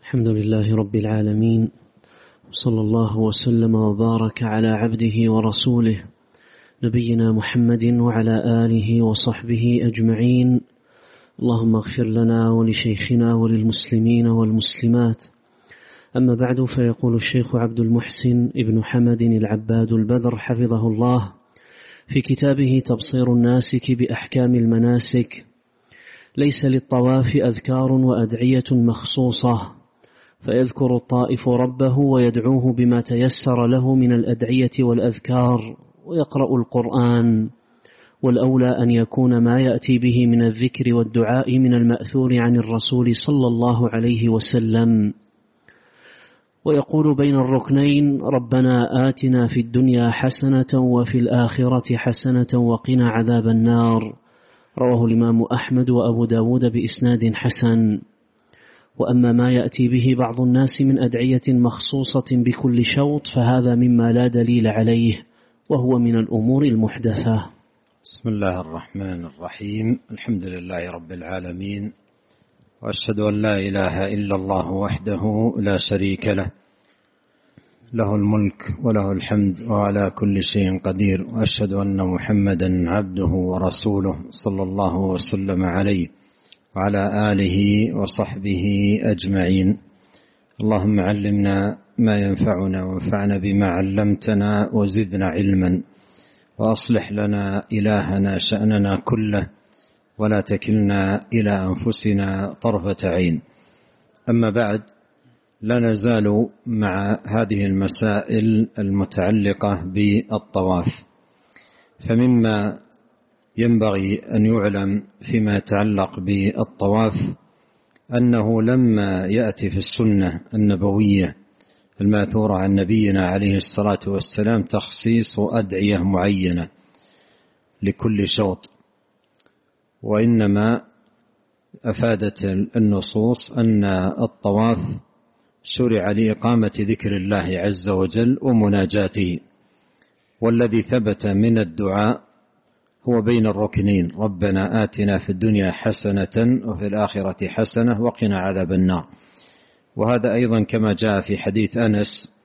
الحمد لله رب العالمين، وصلى الله وسلم وبارك على عبده ورسوله نبينا محمد وعلى آله وصحبه أجمعين. اللهم اغفر لنا ولشيخنا وللمسلمين والمسلمات. أما بعد، فيقول الشيخ عبد المحسن ابن حمد العباد البدر حفظه الله في كتابه تبصير الناسك بأحكام المناسك: ليس للطواف أذكار وأدعية مخصوصة، فيذكر الطائف ربه ويدعوه بما تيسر له من الأدعية والأذكار ويقرأ القرآن، والأولى أن يكون ما يأتي به من الذكر والدعاء من المأثور عن الرسول صلى الله عليه وسلم. ويقول بين الركنين: ربنا آتنا في الدنيا حسنة وفي الآخرة حسنة وقنا عذاب النار، رواه الإمام أحمد وأبو داود بإسناد حسن. وأما ما يأتي به بعض الناس من أدعية مخصوصة بكل شوط فهذا مما لا دليل عليه، وهو من الأمور المحدثة. بسم الله الرحمن الرحيم. الحمد لله رب العالمين، وأشهد أن لا إله إلا الله وحده لا شريك له، له الملك وله الحمد وعلى كل شيء قدير، وأشهد أن محمدا عبده ورسوله صلى الله وسلم عليه وعلى آله وصحبه أجمعين. اللهم علمنا ما ينفعنا وانفعنا بما علمتنا وزدنا علما، وأصلح لنا إلهنا شأننا كله، ولا تكلنا إلى أنفسنا طرفة عين. أما بعد، لا نزال مع هذه المسائل المتعلقة بالطواف. فمما ينبغي أن يعلم فيما يتعلق بالطواف أنه لما يأتي في السنة النبوية الماثورة عن نبينا عليه الصلاة والسلام تخصيص أدعية معينة لكل شوط، وإنما أفادت النصوص أن الطواف شرع لإقامة ذكر الله عز وجل ومناجاته، والذي ثبت من الدعاء هو بين الركنين: ربنا آتنا في الدنيا حسنة وفي الآخرة حسنة وقنا عذاب النار. وهذا أيضا كما جاء في حديث أنس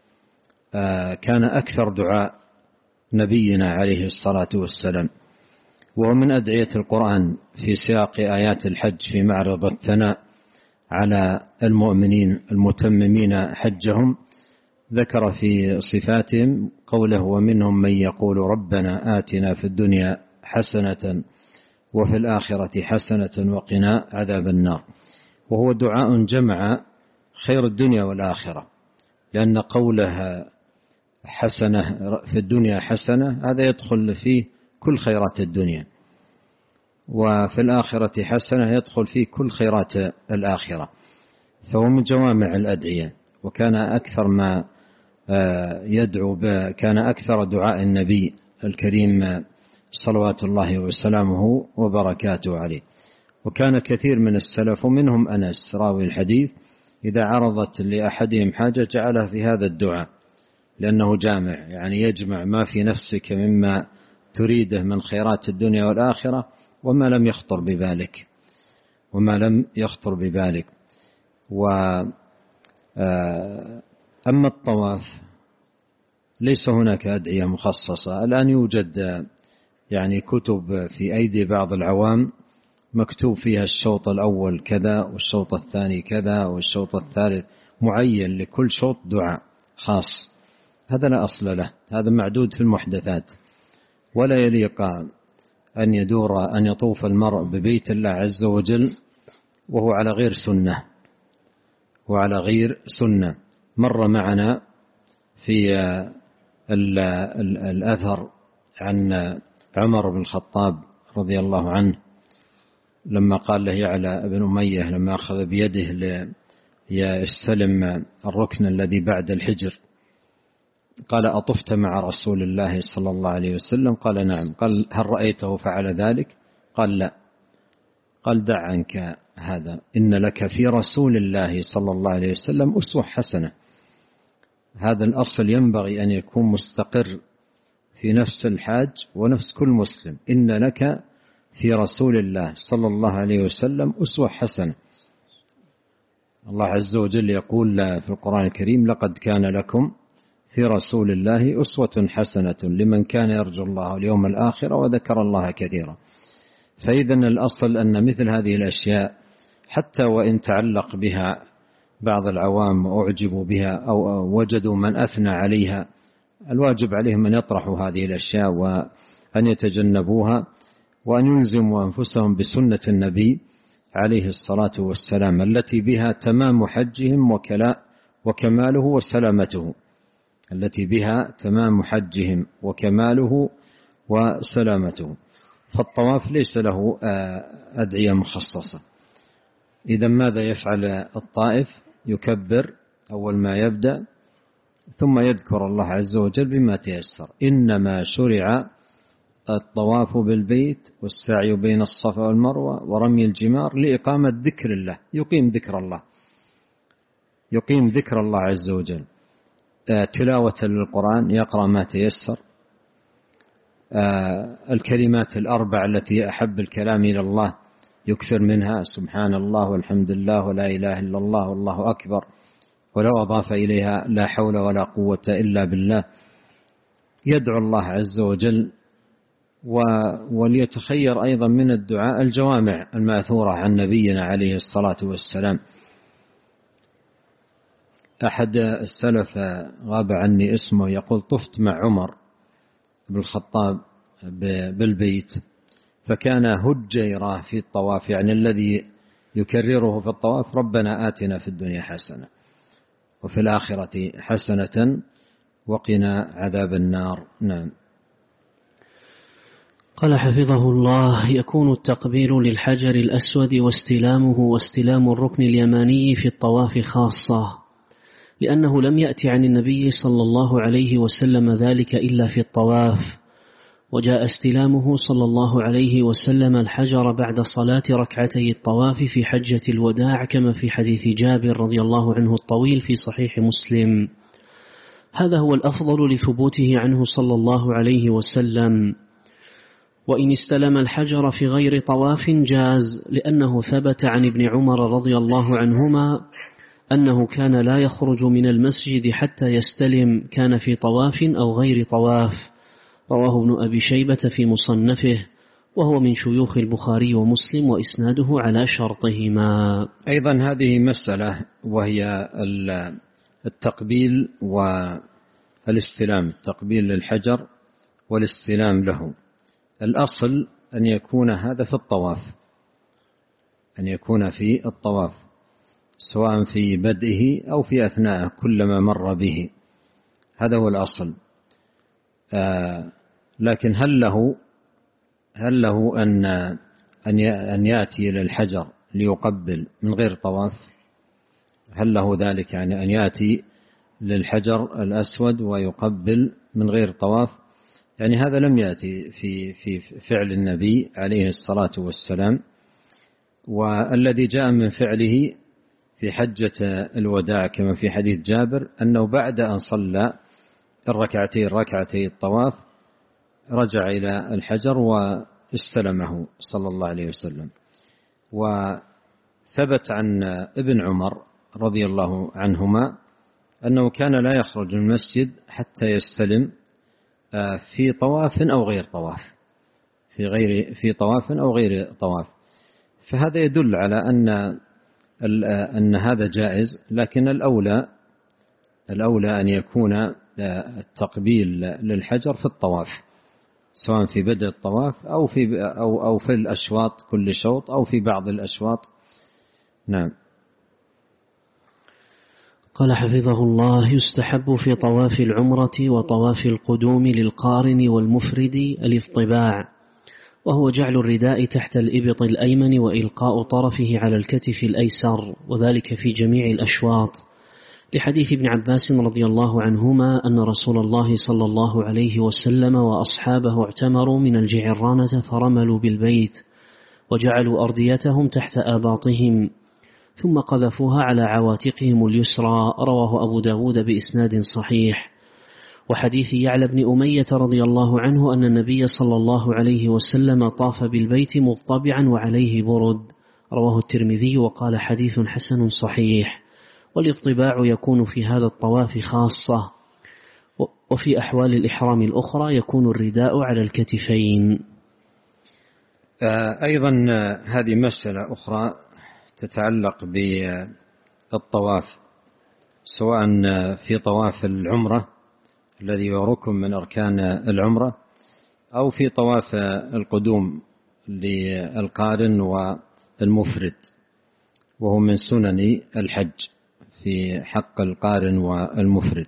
كان أكثر دعاء نبينا عليه الصلاة والسلام، وهو من أدعية القرآن في سياق آيات الحج في معرض الثناء على المؤمنين المتممين حجهم. ذكر في صفاتهم قوله: ومنهم من يقول ربنا آتنا في الدنيا حسنة وفي الآخرة حسنة وقنا عذاب النار. وهو دعاء جمع خير الدنيا والآخرة، لأن قولها حسنة في الدنيا حسنة هذا يدخل فيه كل خيرات الدنيا، وفي الآخرة حسنة يدخل فيه كل خيرات الآخرة، فهو من جوامع الأدعية. وكان أكثر ما يدعو كان أكثر دعاء النبي الكريم صلوات الله وسلامه وبركاته عليه. وكان كثير من السلف ومنهم أنس راوي الحديث إذا عرضت لأحدهم حاجة جعلها في هذا الدعاء، لأنه جامع، يعني يجمع ما في نفسك مما تريده من خيرات الدنيا والآخرة وما لم يخطر ببالك. أما الطواف ليس هناك أدعية مخصصة. الآن يوجد يعني كتب في أيدي بعض العوام مكتوب فيها الشوط الأول كذا والشوط الثاني كذا والشوط الثالث، معين لكل شوط دعاء خاص. هذا لا أصل له، هذا معدود في المحدثات، ولا يليق أن يطوف المرء ببيت الله عز وجل وهو على غير سنة. مر معنا في الأثر عن عمر بن الخطاب رضي الله عنه لما قال له يعلى بن أمية لما أخذ بيده ليستلم الركن الذي بعد الحجر، قال: أطفت مع رسول الله صلى الله عليه وسلم؟ قال: نعم. قال: هل رأيته فعل ذلك؟ قال: لا. قال: دع عنك هذا، إن لك في رسول الله صلى الله عليه وسلم أسوة حسنة. هذا الأصل ينبغي أن يكون مستقر في نفس الحاج ونفس كل مسلم: إن لك في رسول الله صلى الله عليه وسلم أسوة حسنة. الله عز وجل يقول في القرآن الكريم: لقد كان لكم في رسول الله أسوة حسنة لمن كان يرجو الله واليوم الآخر وذكر الله كثيرا. فإذا الأصل أن مثل هذه الأشياء حتى وإن تعلق بها بعض العوام وأعجبوا بها أو وجدوا من أثنى عليها، الواجب عليهم أن يطرحوا هذه الأشياء وأن يتجنبوها وأن يلزموا أنفسهم بسنة النبي عليه الصلاة والسلام التي بها تمام حجهم وكماله وسلامته، التي بها تمام حجهم وكماله وسلامته. فالطواف ليس له أدعية مخصصة. إذا ماذا يفعل الطائف؟ يكبر أول ما يبدأ ثم يذكر الله عز وجل بما تيسر. إنما شرع الطواف بالبيت والسعي بين الصفا والمروة ورمي الجمار لإقامة ذكر الله، يقيم ذكر الله عز وجل، تلاوة للقرآن، يقرأ ما تيسر، الكلمات الأربع التي أحب الكلام إلى الله يكثر منها: سبحان الله والحمد لله ولا إله إلا الله والله أكبر، ولو أضاف إليها لا حول ولا قوة إلا بالله. يدعو الله عز وجل وليتخير أيضا من الدعاء الجوامع الماثورة عن نبينا عليه الصلاة والسلام. أحد السلف غاب عني اسمه يقول: طفت مع عمر بن الخطاب بالبيت فكان هجيرة في الطواف، يعني الذي يكرره في الطواف: ربنا آتنا في الدنيا حسنة وفي الآخرة حسنة وقنا عذاب النار. نعم. قال حفظه الله: يكون التقبيل للحجر الأسود واستلامه واستلام الركن اليماني في الطواف خاصة، لأنه لم يأتي عن النبي صلى الله عليه وسلم ذلك إلا في الطواف، وجاء استلامه صلى الله عليه وسلم الحجر بعد صلاة ركعتي الطواف في حجة الوداع، كما في حديث جابر رضي الله عنه الطويل في صحيح مسلم. هذا هو الأفضل لثبوته عنه صلى الله عليه وسلم. وإن استلم الحجر في غير طواف جاز، لأنه ثبت عن ابن عمر رضي الله عنهما أنه كان لا يخرج من المسجد حتى يستلم، كان في طواف أو غير طواف. رواه ابن أبي شيبة في مصنفه، وهو من شيوخ البخاري ومسلم وإسناده على شرطهما. أيضا هذه مسألة وهي التقبيل والاستلام، التقبيل للحجر والاستلام له. الأصل أن يكون هذا في الطواف، أن يكون في الطواف سواء في بدئه أو في أثناءه كلما مر به، هذا هو الأصل. لكن هل له أن يأتي إلى الحجر ليقبل من غير طواف؟ هل له ذلك، يعني أن يأتي للحجر الأسود ويقبل من غير طواف؟ يعني هذا لم يأتي في فعل النبي عليه الصلاة والسلام. والذي جاء من فعله في حجة الوداع كما في حديث جابر أنه بعد أن صلى ركعتي الطواف رجع إلى الحجر واستلمه صلى الله عليه وسلم. وثبت عن ابن عمر رضي الله عنهما أنه كان لا يخرج من المسجد حتى يستلم في طواف أو غير طواف، في طواف أو غير طواف. فهذا يدل على أن هذا جائز، لكن الأولى أن يكون التقبيل للحجر في الطواف، سواء في بدء الطواف أو في الأشواط، كل شوط، أو في بعض الأشواط. نعم. قال حفظه الله: يستحب في طواف العمرة وطواف القدوم للقارن والمفرد الاضطباع، وهو جعل الرداء تحت الإبط الأيمن وإلقاء طرفه على الكتف الأيسر، وذلك في جميع الأشواط، لحديث ابن عباس رضي الله عنهما أن رسول الله صلى الله عليه وسلم وأصحابه اعتمروا من الجعرانة فرملوا بالبيت وجعلوا أرديتهم تحت آباطهم ثم قذفوها على عواتقهم اليسرى. رواه أبو داود بإسناد صحيح. وحديث يعلى بن أمية رضي الله عنه أن النبي صلى الله عليه وسلم طاف بالبيت مضطبعا وعليه برد. رواه الترمذي وقال حديث حسن صحيح. والاطباع يكون في هذا الطواف خاصة، وفي أحوال الإحرام الأخرى يكون الرداء على الكتفين. أيضا هذه مسألة أخرى تتعلق بالطواف، سواء في طواف العمرة الذي هو ركن من أركان العمرة، أو في طواف القدوم للقارن والمفرد، وهو من سنن الحج في حق القارن والمفرد.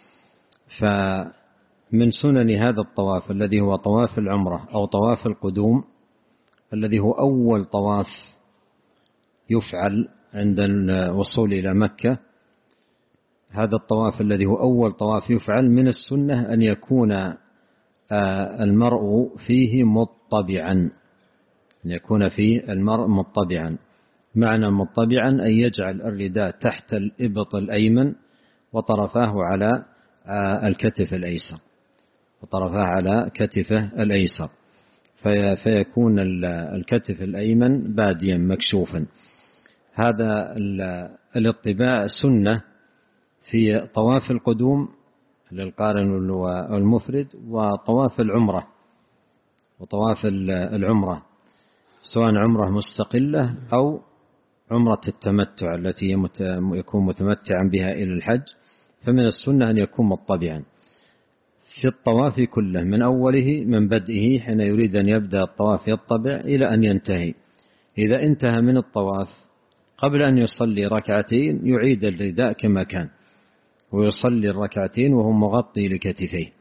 فمن سنن هذا الطواف الذي هو طواف العمرة أو طواف القدوم، الذي هو أول طواف يفعل عند الوصول إلى مكة، هذا الطواف الذي هو أول طواف يفعل، من السنة أن يكون المرء فيه مطبعا، أن يكون فيه المرء مطبعا. معنى مطبعا أن يجعل الرداء تحت الإبط الأيمن وطرفاه على الكتف الأيسر، وطرفاه على كتفه الأيسر، فيكون الكتف الأيمن باديا مكشوفا. هذا الاطباع سنة في طواف القدوم للقارن والمفرد، وطواف العمرة، سواء عمرة مستقلة أو عمرة التمتع التي يكون متمتعا بها إلى الحج، فمن السنة أن يكون مطبعا في الطواف كله، من أوله من بدئه حين يريد أن يبدأ الطواف يطبع إلى أن ينتهي. إذا انتهى من الطواف قبل أن يصلي ركعتين يعيد الرداء كما كان، ويصلي الركعتين وهو مغطي لكتفيه.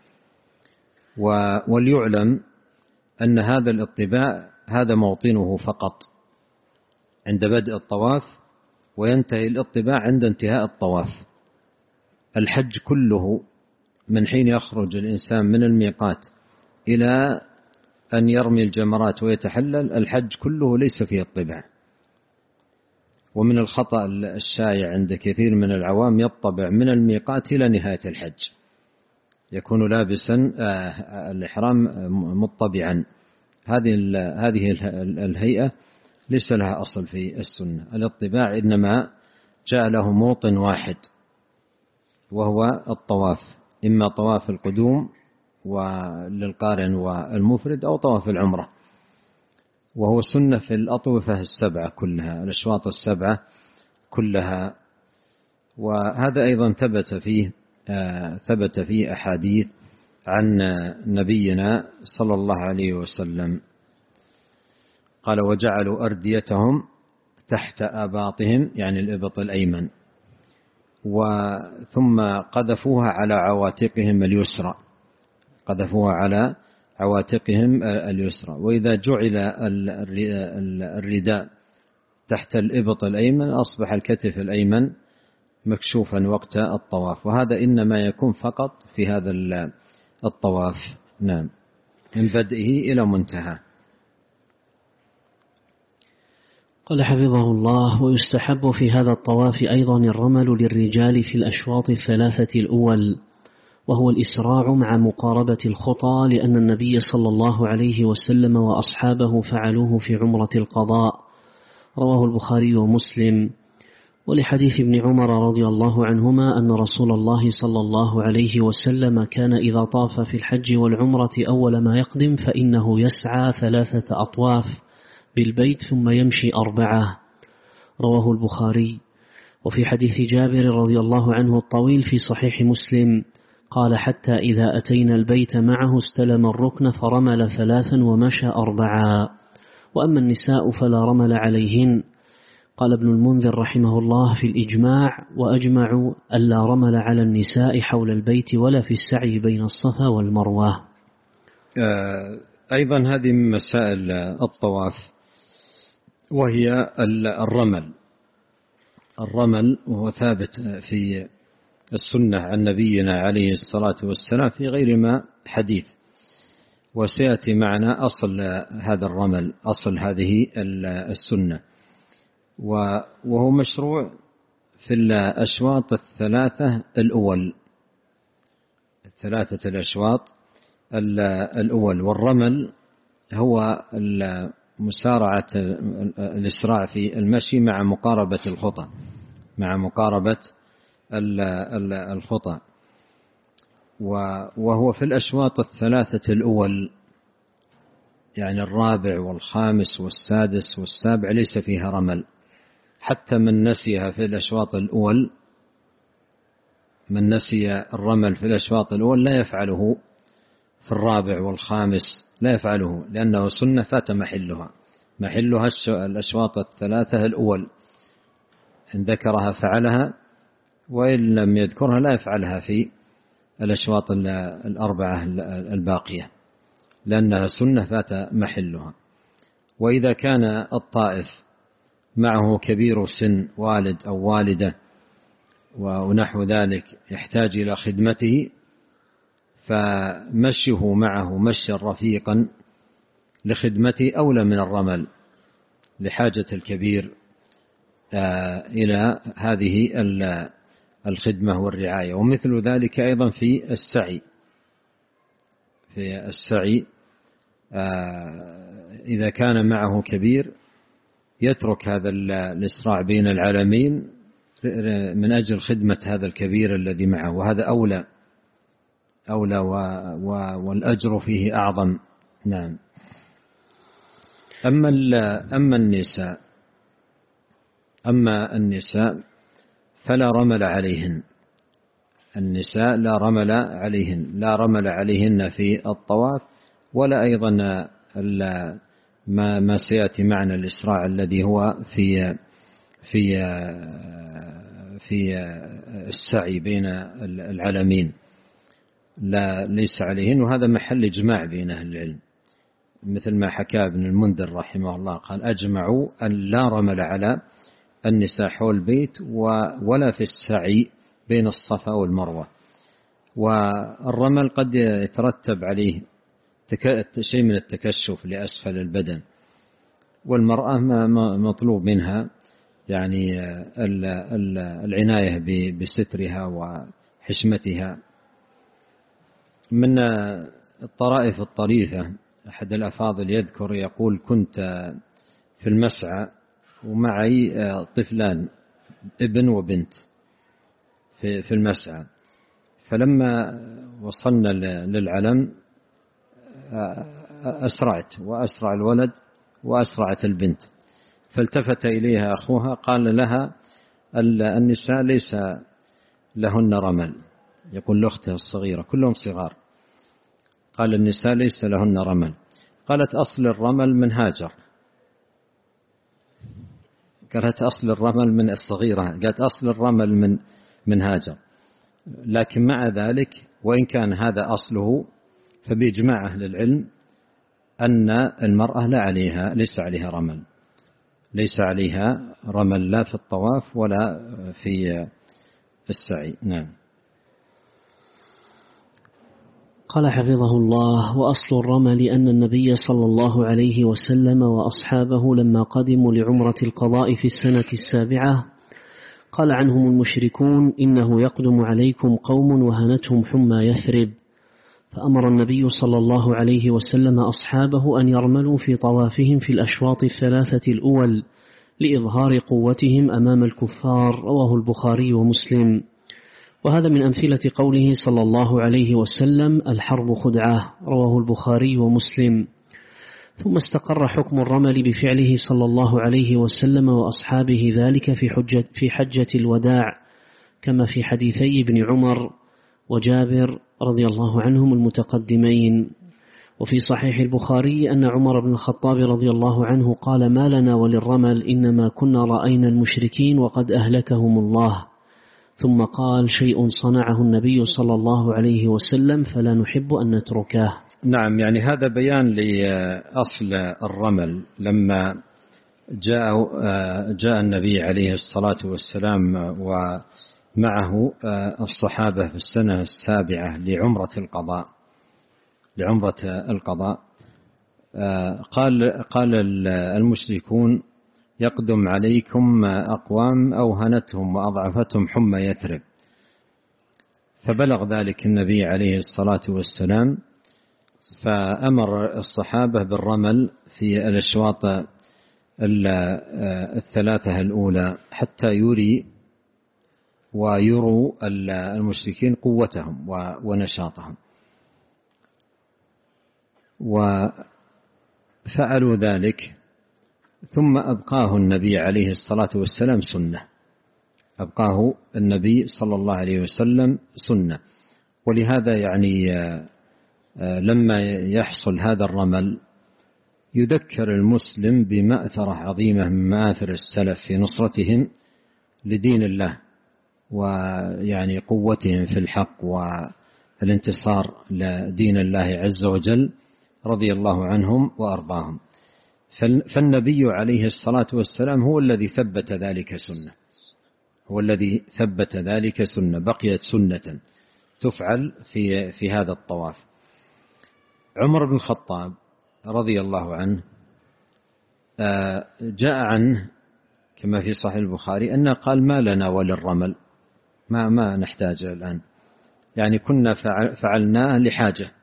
وليعلم أن هذا الاطباع هذا موطنه فقط عند بدء الطواف، وينتهي الاطباع عند انتهاء الطواف. الحج كله من حين يخرج الإنسان من الميقات إلى أن يرمي الجمرات ويتحلل، الحج كله ليس فيه اطباع. ومن الخطأ الشائع عند كثير من العوام يطبع من الميقات إلى نهاية الحج، يكون لابسا الإحرام مطبعا. هذه الهيئة ليس لها أصل في السنة. الاطباع إنما جاء له موطن واحد، وهو الطواف، إما طواف القدوم وللقارن والمفرد أو طواف العمرة، وهو سنة في الأطوفة السبعة كلها، الأشواط السبعة كلها. وهذا أيضا ثبت فيه أحاديث عن نبينا صلى الله عليه وسلم، قال: وجعلوا أرديتهم تحت آباطهم، يعني الإبط الأيمن، ثم قذفوها على عواتقهم اليسرى، قذفوها على عواتقهم اليسرى. وإذا جعل الرداء تحت الإبط الأيمن أصبح الكتف الأيمن مكشوفا وقت الطواف، وهذا إنما يكون فقط في هذا الطواف، نعم، من بدئه إلى منتهى. قال حفظه الله: ويستحب في هذا الطواف أيضا الرمل للرجال في الأشواط الثلاثة الأول، وهو الإسراع مع مقاربة الخطى، لأن النبي صلى الله عليه وسلم وأصحابه فعلوه في عمرة القضاء، رواه البخاري ومسلم. ولحديث ابن عمر رضي الله عنهما أن رسول الله صلى الله عليه وسلم كان إذا طاف في الحج والعمرة أول ما يقدم فإنه يسعى 3 أطواف بالبيت ثم يمشي 4، رواه البخاري. وفي حديث جابر رضي الله عنه الطويل في صحيح مسلم قال: حتى إذا أتينا البيت معه استلم الركن فرمل 3 ومشى 4، وأما النساء فلا رمل عليهن. قال ابن المنذر رحمه الله في الإجماع: وأجمعوا ألا رمل على النساء حول البيت ولا في السعي بين الصفا والمروة. أيضا هذه من مسائل الطواف، وهي الرمل، وهو ثابت في السنة عن نبينا عليه الصلاة والسلام في غير ما حديث، وسيأتي معنا أصل هذا الرمل، أصل هذه السنة، وهو مشروع في الأشواط الثلاثة الأول، الأشواط الأول. والرمل هو مسارعة الإسراع في المشي مع مقاربة الخطى، مع مقاربة الخطى. وهو في الأشواط الثلاثة الأول، يعني الرابع والخامس والسادس والسابع ليس فيها رمل. حتى من نسيها في الأشواط الأول، من نسي الرمل في الأشواط الأول لا يفعله في الرابع والخامس، لا يفعله، لأنه سنة فات محلها الأشواط الثلاثة الأول. إن ذكرها فعلها، وإن لم يذكرها لا يفعلها في الأشواط الأربعة الباقية، لأنها سنة فات محلها. وإذا كان الطائف معه كبير سن، والد أو والدة ونحو ذلك، يحتاج إلى خدمته، فمشيه معه مشيا رفيقا لخدمته أولى من الرمل، لحاجة الكبير إلى هذه الخدمة والرعاية. ومثل ذلك أيضا في السعي إذا كان معه كبير يترك هذا الإسراع بين العالمين من أجل خدمة هذا الكبير الذي معه، وهذا أولى والأجر فيه أعظم. نعم. أما النساء فلا رمل عليهن. النساء لا رمل عليهن في الطواف، ولا أيضا ما سيأتي معنا الإسراع الذي هو في السعي بين العلمين، ليس عليهن. وهذا محل إجماع بين أهل العلم، مثل ما حكى ابن المنذر رحمه الله، قال: أجمعوا أن لا رمل على النساء حول البيت ولا في السعي بين الصفا والمروة. والرمل قد يترتب عليه شيء من التكشف لأسفل البدن، والمرأة مطلوب منها يعني العناية بسترها وحشمتها. من الطرائف الطريفة، أحد الأفاضل يذكر يقول: كنت في المسعى ومعي طفلان، ابن وبنت، في المسعى، فلما وصلنا للعلم أسرعت، وأسرع الولد وأسرعت البنت، فالتفت إليها أخوها قال لها: النساء ليس لهن رمل. يقول لأخته الصغيرة، كلهم صغار، قال: النساء ليس لهن رمل. قالت: أصل الرمل من هاجر. قالت: أصل الرمل من الصغيرة، قالت: أصل الرمل من هاجر. لكن مع ذلك، وإن كان هذا أصله، فبإجماع أهل العلم أن المرأة ليس عليها رمل لا في الطواف ولا في السعي. نعم. قال حفظه الله: وأصل الرمل أن النبي صلى الله عليه وسلم وأصحابه لما قدموا لعمرة القضاء في السنة 7 قال عنهم المشركون: إنه يقدم عليكم قوم وهنتهم حمى يثرب، فأمر النبي صلى الله عليه وسلم أصحابه أن يرملوا في طوافهم في الأشواط 3 الأول لإظهار قوتهم أمام الكفار. رواه البخاري ومسلم. وهذا من أمثلة قوله صلى الله عليه وسلم: الحرب خدعة. رواه البخاري ومسلم. ثم استقر حكم الرمل بفعله صلى الله عليه وسلم وأصحابه ذلك في حجة الوداع، كما في حديثي ابن عمر وجابر رضي الله عنهم المتقدمين. وفي صحيح البخاري أن عمر بن الخطاب رضي الله عنه قال: ما لنا وللرمل، إنما كنا رأينا المشركين وقد أهلكهم الله. ثم قال: شيء صنعه النبي صلى الله عليه وسلم فلا نحب أن نتركه. نعم، يعني هذا بيان لأصل الرمل. لما جاء النبي عليه الصلاة والسلام ومعه الصحابة في السنة 7 لعمرة القضاء، قال المشركون: يقدم عليكم أقوام أوهنتهم وأضعفتهم حمى يثرب. فبلغ ذلك النبي عليه الصلاة والسلام، فأمر الصحابة بالرمل في الأشواط الثلاثة الأولى حتى يري ويروا المشركين قوتهم ونشاطهم، وفعلوا ذلك. ثم أبقاه النبي عليه الصلاة والسلام سنة، أبقاه النبي صلى الله عليه وسلم سنة. ولهذا يعني لما يحصل هذا الرمل يذكر المسلم بمأثرة عظيمة من مآثر السلف في نصرتهم لدين الله، ويعني قوتهم في الحق والانتصار لدين الله عز وجل رضي الله عنهم وأرضاهم. فالنبي عليه الصلاة والسلام هو الذي ثبت ذلك سنة، هو الذي ثبت ذلك سنة، بقيت سنة تفعل في هذا الطواف. عمر بن الخطاب رضي الله عنه جاء عنه كما في صحيح البخاري أنه قال: ما لنا وللرمل، ما نحتاج الآن، يعني كنا فعلناه لحاجة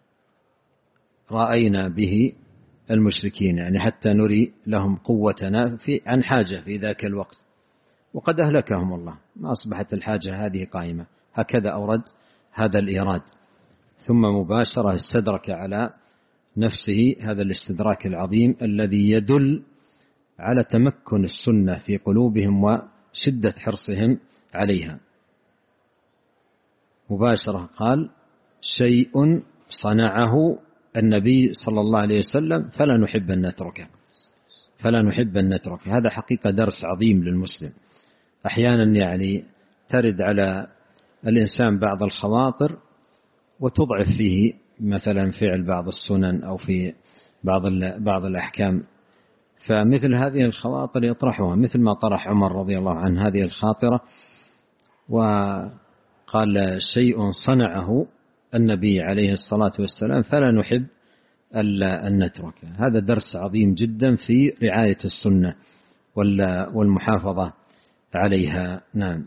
رأينا به المشركين، يعني حتى نري لهم قوتنا عن حاجة في ذاك الوقت، وقد أهلكهم الله، ما أصبحت الحاجة هذه قائمة. هكذا أورد هذا الإيراد، ثم مباشرة استدرك على نفسه هذا الاستدراك العظيم الذي يدل على تمكن السنة في قلوبهم وشدة حرصهم عليها. مباشرة قال: شيء صنعه النبي صلى الله عليه وسلم فلا نحب أن نتركه، فلا نحب أن نتركه. هذا حقيقة درس عظيم للمسلم. أحيانا يعني ترد على الإنسان بعض الخواطر وتضعف فيه مثلا فعل بعض السنن أو في بعض الأحكام، فمثل هذه الخواطر يطرحها، مثل ما طرح عمر رضي الله عنه هذه الخاطرة، وقال: شيء صنعه النبي عليه الصلاة والسلام فلا نحب أن نتركه. هذا درس عظيم جدا في رعاية السنة والمحافظة عليها. نعم.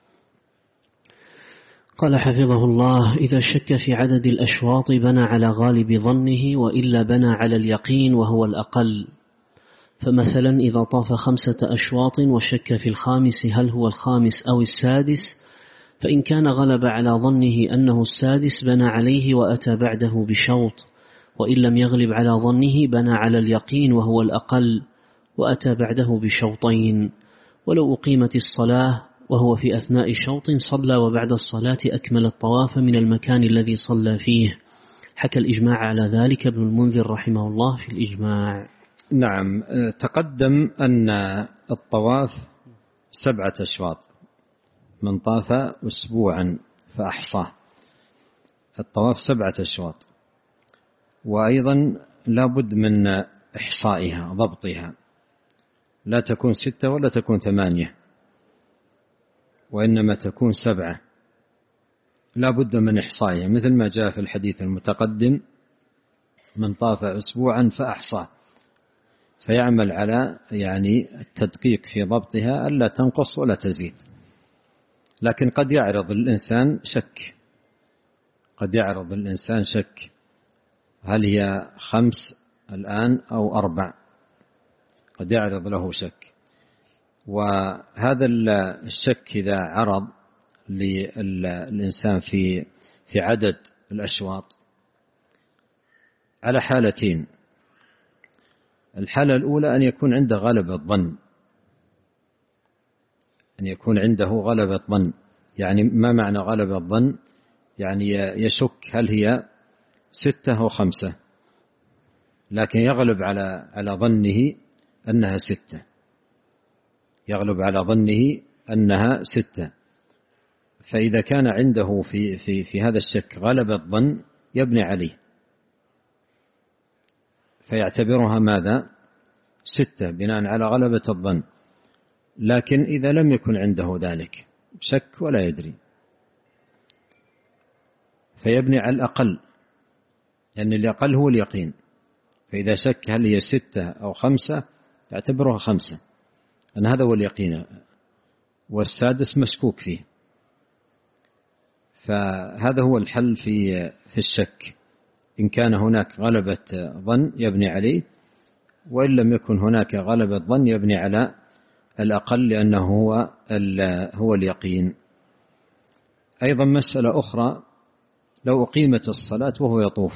قال حفظه الله: إذا شك في عدد الأشواط بنى على غالب ظنه، وإلا بنى على اليقين وهو الأقل. فمثلا إذا طاف 5 أشواط وشك في الخامس هل هو الخامس أو السادس، فإن كان غلب على ظنه أنه السادس بنى عليه وأتى بعده بشوط، وإن لم يغلب على ظنه بنى على اليقين وهو الأقل وأتى بعده بشوطين. ولو أقيمت الصلاة وهو في أثناء شوط صلى وبعد الصلاة أكمل الطواف من المكان الذي صلى فيه. حكى الإجماع على ذلك ابن المنذر رحمه الله في الإجماع. نعم. تقدم أن الطواف 7 أشواط، من طاف أسبوعا فأحصاه. الطواف 7 أشواط، وأيضا لابد من إحصائها، ضبطها، لا تكون 6 ولا تكون 8، وإنما تكون 7. لا بد من إحصائها، مثل ما جاء في الحديث المتقدم: من طاف أسبوعا فأحصاه، فيعمل على يعني التدقيق في ضبطها ألا تنقص ولا تزيد. لكن قد يعرض الإنسان شك، قد يعرض الإنسان شك هل هي 5 الآن أو 4، قد يعرض له شك. وهذا الشك إذا عرض للإنسان في عدد الأشواط على حالتين. الحالة الأولى أن يكون عنده غلبة ظن، أن يكون عنده غلبة ظن. يعني ما معنى غلبة ظن؟ يعني يشك هل هي 6 أو 5، لكن يغلب على ظنه أنها 6، يغلب على ظنه أنها 6. فإذا كان عنده في هذا الشك غلبة ظن يبني عليه، فيعتبرها ماذا؟ 6 بناء على غلبة الظن. لكن إذا لم يكن عنده ذلك شك ولا يدري، فيبني على الأقل، لأن الأقل هو اليقين. فإذا شك هل هي 6 أو 5 يعتبرها 5، أن هذا هو اليقين، والسادس مشكوك فيه. فهذا هو الحل في الشك، إن كان هناك غلبة ظن يبني عليه، وإن لم يكن هناك غلبة ظن يبني على الأقل لأنه هو اليقين. أيضا مسألة أخرى، لو أقيمت الصلاة وهو يطوف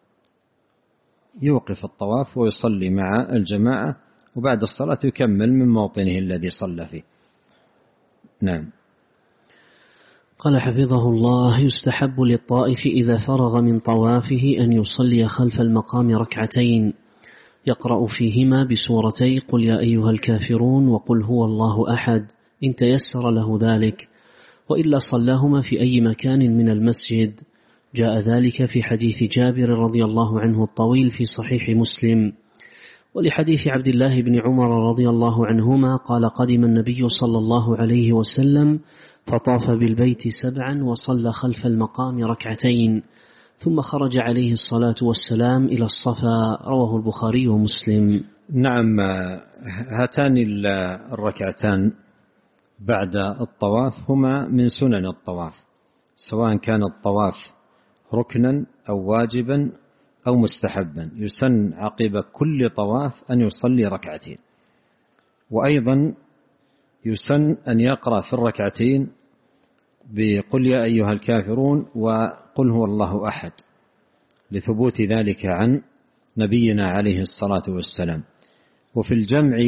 يوقف الطواف ويصلي مع الجماعة، وبعد الصلاة يكمل من موطنه الذي صلى فيه. نعم. قال حفظه الله: يستحب للطائف إذا فرغ من طوافه أن يصلي خلف المقام ركعتين يقرأ فيهما بسورتي قل يا أيها الكافرون وقل هو الله أحد إن تيسر له ذلك، وإلا صلاهما في أي مكان من المسجد. جاء ذلك في حديث جابر رضي الله عنه الطويل في صحيح مسلم. ولحديث عبد الله بن عمر رضي الله عنهما قال: قدم النبي صلى الله عليه وسلم فطاف بالبيت 7 وصلى خلف المقام ركعتين ثم خرج عليه الصلاة والسلام إلى الصفا. رواه البخاري ومسلم. نعم، هاتان الركعتان بعد الطواف هما من سنن الطواف، سواء كان الطواف ركنا أو واجبا أو مستحبا. يسن عقب كل طواف أن يصلي ركعتين، وأيضا يسن أن يقرأ في الركعتين بقل يا أيها الكافرون وقل هو الله أحد، لثبوت ذلك عن نبينا عليه الصلاة والسلام. وفي الجمع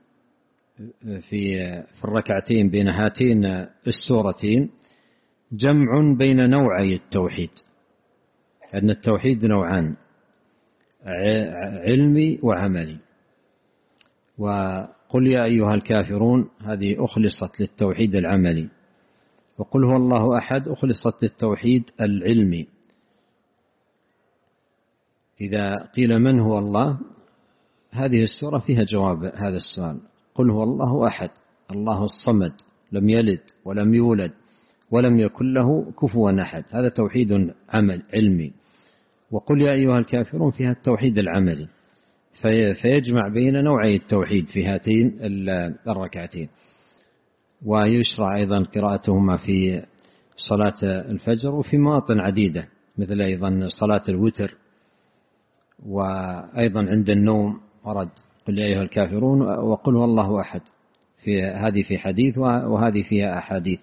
في الركعتين بين هاتين السورتين جمع بين نوعي التوحيد، أن التوحيد نوعان: علمي وعملي. وقل يا أيها الكافرون هذه أخلصت للتوحيد العملي، وقل هو الله أحد أخلصت للتوحيد العلمي. إذا قيل من هو الله، هذه السورة فيها جواب هذا السؤال: قل هو الله أحد، الله الصمد، لم يلد ولم يولد ولم يكن له كفوا أحد، هذا توحيد علمي. وقل يا أيها الكافرون فيها التوحيد العملي، فيجمع بين نوعي التوحيد في هاتين الركعتين. ويشرع أيضا قراءتهما في صلاة الفجر وفي مواطن عديدة، مثل أيضا صلاة الوتر، وأيضا عند النوم ورد قل يا أيها الكافرون وقل هو الله أحد، هذه في حديث وهذه فيها أحاديث.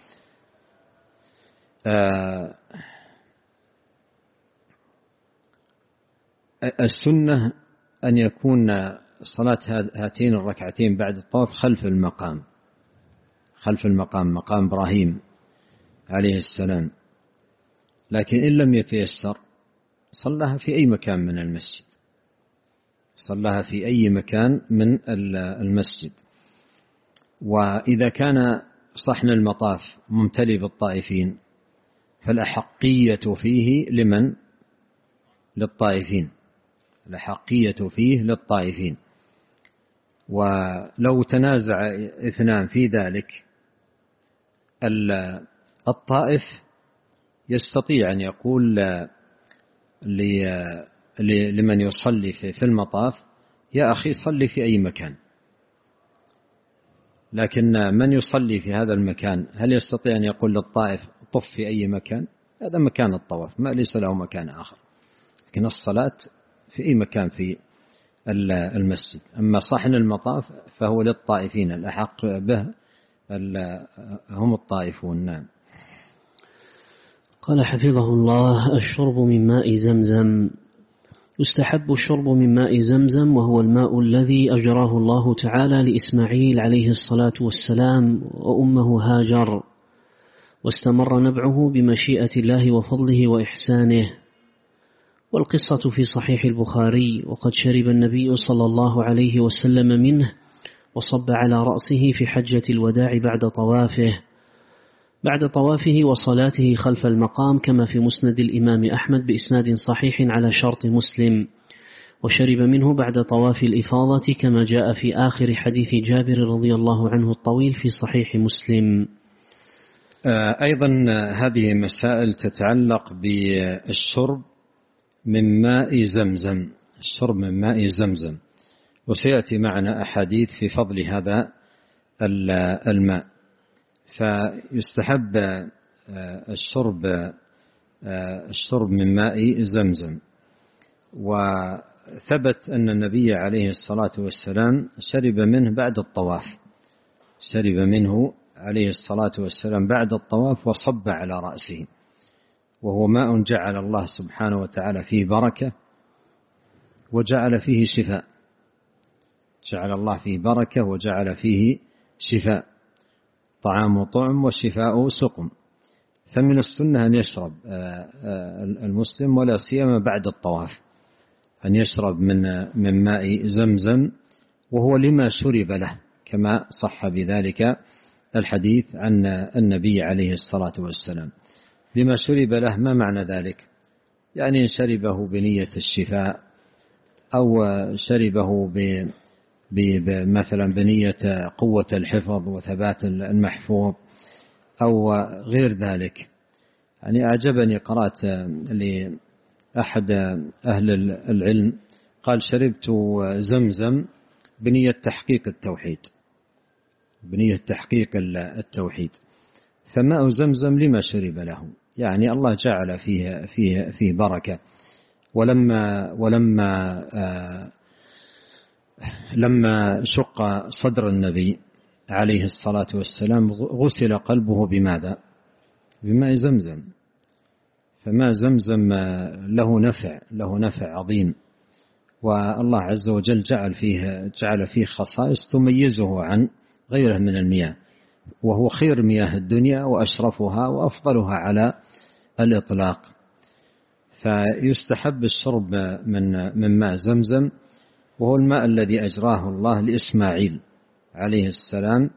السنة أن يكون صلاة هاتين الركعتين بعد الطواف خلف المقام، مقام إبراهيم عليه السلام. لكن إن لم يتيسر صلىها في أي مكان من المسجد، صلىها في أي مكان من المسجد. وإذا كان صحن المطاف ممتلئ بالطائفين فالأحقية فيه لمن؟ للطائفين، الأحقية فيه للطائفين. ولو تنازع اثنان في ذلك، الطائف يستطيع أن يقول لمن يصلي في المطاف: يا أخي صلي في أي مكان. لكن من يصلي في هذا المكان هل يستطيع أن يقول للطائف طف في أي مكان؟ هذا مكان الطواف، ما ليس له مكان آخر. لكن الصلاة في أي مكان في المسجد. أما صحن المطاف فهو للطائفين، الأحق به هم الطائفون. نعم. قال حفظه الله: الشرب من ماء زمزم. يستحب الشرب من ماء زمزم، وهو الماء الذي أجراه الله تعالى لإسماعيل عليه الصلاة والسلام وأمه هاجر، واستمر نبعه بمشيئة الله وفضله وإحسانه. والقصة في صحيح البخاري: وقد شرب النبي صلى الله عليه وسلم منه وصب على رأسه في حجة الوداع بعد طوافه وصلاته خلف المقام، كما في مسند الإمام أحمد بإسناد صحيح على شرط مسلم. وشرب منه بعد طواف الإفاضة، كما جاء في آخر حديث جابر رضي الله عنه الطويل في صحيح مسلم. أيضا هذه مسائل تتعلق بالشرب من ماء زمزم، الشرب من ماء زمزم، وسيأتي معنا أحاديث في فضل هذا الماء. فيستحب الشرب من ماء زمزم. وثبت أن النبي عليه الصلاة والسلام شرب منه بعد الطواف، شرب منه عليه الصلاة والسلام بعد الطواف وصب على رأسه، وهو ماء جعل الله سبحانه وتعالى فيه بركة وجعل فيه شفاء، جعل الله فيه بركة وجعل فيه شفاء، طعام طعم والشفاء سقم. فمن السنة أن يشرب المسلم ولا سيما بعد الطواف أن يشرب من ماء زمزم، وهو لما شرب له، كما صح بذلك الحديث عن النبي عليه الصلاة والسلام. لما شرب له ما معنى ذلك؟ يعني إن شربه بنية الشفاء، أو شربه مثلا بنية قوة الحفظ وثبات المحفوظ أو غير ذلك. يعني أعجبني، قرأت لأحد أهل العلم قال: شربت زمزم بنية تحقيق التوحيد، بنية تحقيق التوحيد. فماء زمزم لما شرب له؟ يعني الله جعل فيه بركة. لما شق صدر النبي عليه الصلاة والسلام غسل قلبه بماذا؟ بماء زمزم. فماء زمزم له نفع عظيم، والله عز وجل جعل فيه خصائص تميزه عن غيره من المياه، وهو خير مياه الدنيا وأشرفها وأفضلها على الإطلاق. فيستحب الشرب من ماء زمزم، وهو الماء الذي أجراه الله لإسماعيل عليه السلام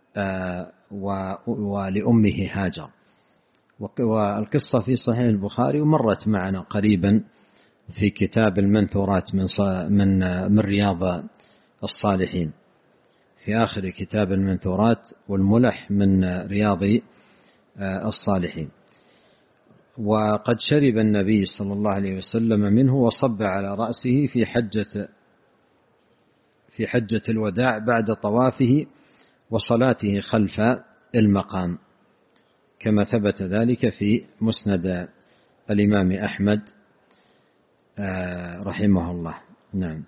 ولأمه هاجر. والقصة في صحيح البخاري ومرت معنا قريبا في كتاب المنثورات من رياض الصالحين، في آخر كتاب المنثورات والملح من رياض الصالحين. وقد شرب النبي صلى الله عليه وسلم منه وصب على رأسه في حجة الوداع بعد طوافه وصلاته خلف المقام، كما ثبت ذلك في مسند الإمام أحمد رحمه الله. نعم.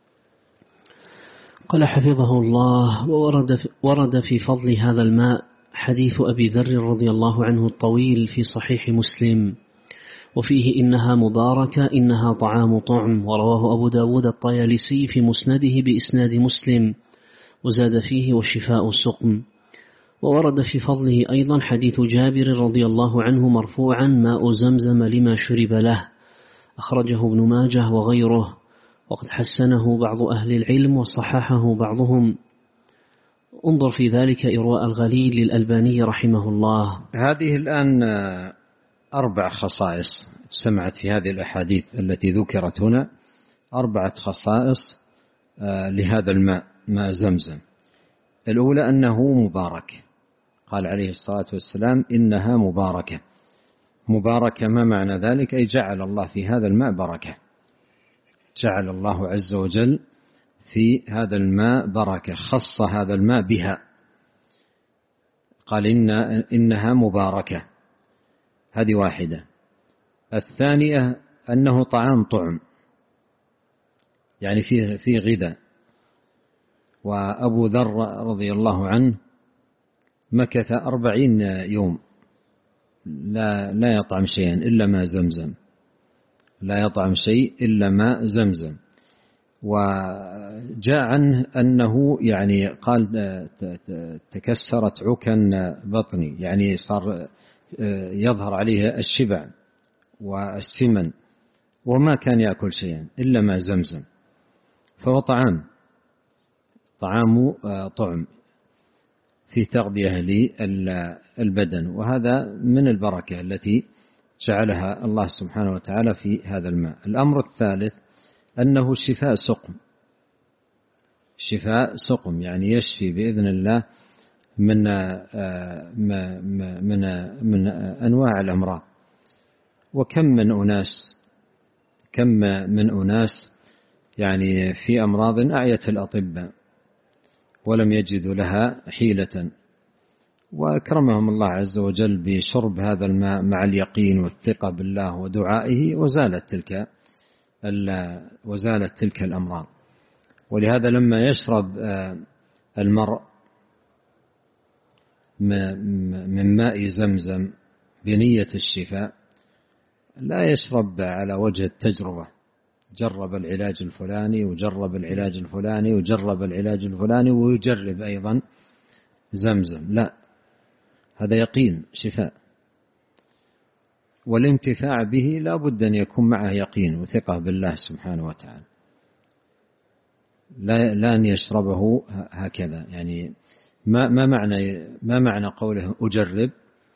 قال حفظه الله: ورد في فضل هذا الماء حديث أبي ذر رضي الله عنه الطويل في صحيح مسلم، وفيه: إنها مباركة، إنها طعام طعم. ورواه أبو داود الطيالسي في مسنده بإسناد مسلم، وزاد فيه: والشفاء سقم. وورد في فضله أيضا حديث جابر رضي الله عنه مرفوعا: ماء زمزم لما شرب له، أخرجه ابن ماجه وغيره، وقد حسنه بعض أهل العلم وصححه بعضهم. انظر في ذلك إرواء الغليل للألباني رحمه الله. هذه الآن 4 خصائص سمعت في هذه الأحاديث التي ذكرت هنا، 4 خصائص لهذا الماء، ماء زمزم. الأولى أنه مبارك، قال عليه الصلاة والسلام: إنها مباركة. مباركة ما معنى ذلك؟ أي جعل الله في هذا الماء بركة، جعل الله عز وجل في هذا الماء بركة، خص هذا الماء بها، قال إنها مباركة. هذه واحدة. الثانية أنه طعام طعم، يعني فيه غذاء. وأبو ذر رضي الله عنه مكث 40 يوم لا يطعم شيئا إلا ماء زمزم، لا يطعم شيء إلا ماء زمزم. وجاء عنه أنه يعني قال: تكسرت عكن بطني، يعني صار يظهر عليه الشبع والسمن، وما كان يأكل شيئا إلا ماء زمزم. فهو طعام طعم في تغذية للبدن، وهذا من البركة التي جعلها الله سبحانه وتعالى في هذا الماء. الأمر الثالث أنه شفاء سقم، يعني يشفي بإذن الله من أنواع الأمراض. وكم من أناس يعني في أمراض أعيت الأطباء ولم يجدوا لها حيلة، وأكرمهم الله عز وجل بشرب هذا الماء مع اليقين والثقة بالله ودعائه، وزالت تلك وزالت تلك الأمراض. ولهذا لما يشرب المرء من ماء زمزم بنية الشفاء لا يشرب على وجه التجربة، جرب العلاج الفلاني وجرب العلاج الفلاني وجرب العلاج الفلاني ويجرب أيضا زمزم، لا، هذا يقين شفاء. والانتفاع به لا بد أن يكون معه يقين وثقة بالله سبحانه وتعالى، لا أن يشربه هكذا. يعني ما معنى قوله أجرب؟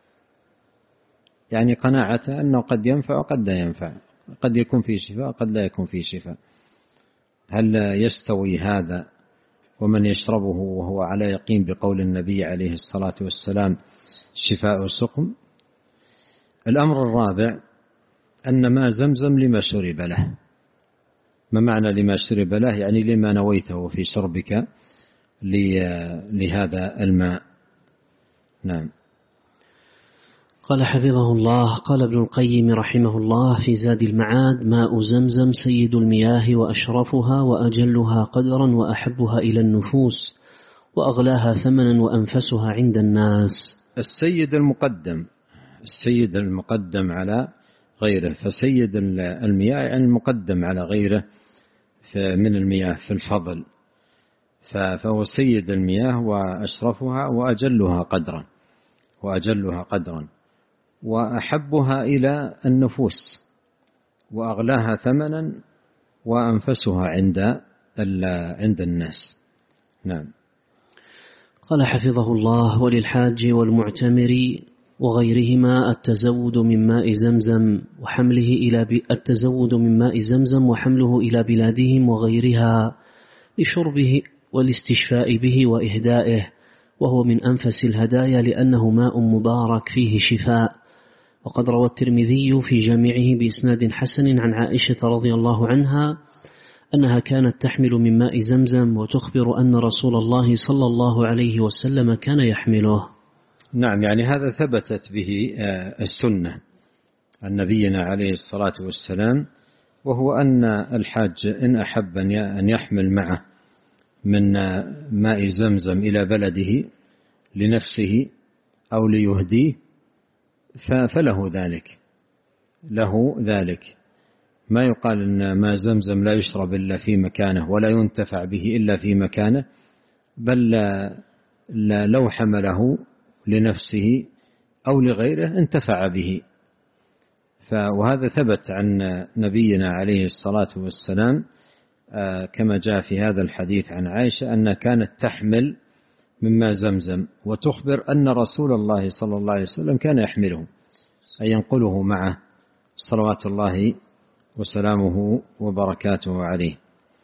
يعني قناعة أنه قد ينفع وقد لا ينفع، قد يكون فيه شفاء وقد لا يكون فيه شفاء. هل يستوي هذا ومن يشربه وهو على يقين بقول النبي عليه الصلاة والسلام شفاء سقم؟ الأمر الرابع أن ماء زمزم لما شرب له. ما معنى لما شرب له؟ يعني لما نويته في شربك لهذا الماء. نعم. قال حفظه الله: قال ابن القيم رحمه الله في زاد المعاد: ماء زمزم سيد المياه وأشرفها وأجلها قدرا وأحبها إلى النفوس وأغلاها ثمنا وأنفسها عند الناس. السيد المقدم على غيره، فسيد المياه يعني المقدم على غيره من المياه في الفضل، فهو سيد المياه وأشرفها وأجلها قدرا وأحبها إلى النفوس وأغلاها ثمنا وأنفسها عند الناس. نعم. قال حفظه الله: وللحاج والمعتمر وغيرهما التزود من ماء زمزم وحمله إلى بلادهم وغيرها لشربه والاستشفاء به وإهدائه، وهو من أنفس الهدايا لأنه ماء مبارك فيه شفاء. وقد روى الترمذي في جامعه بإسناد حسن عن عائشة رضي الله عنها أنها كانت تحمل من ماء زمزم وتخبر أن رسول الله صلى الله عليه وسلم كان يحمله. نعم، يعني هذا ثبتت به السنة عن نبينا عليه الصلاة والسلام، وهو أن الحاج إن أحب أن يحمل معه من ماء زمزم إلى بلده لنفسه أو ليهديه فله ذلك. ما يقال أن ماء زمزم لا يشرب إلا في مكانه ولا ينتفع به إلا في مكانه، بل لو حمله لنفسه أو لغيره انتفع به. وهذا ثبت عن نبينا عليه الصلاة والسلام كما جاء في هذا الحديث عن عائشة أنها كانت تحمل من ماء زمزم وتخبر أن رسول الله صلى الله عليه وسلم كان يحمله، أي ينقله معه صلوات الله وسلامه وبركاته عليه.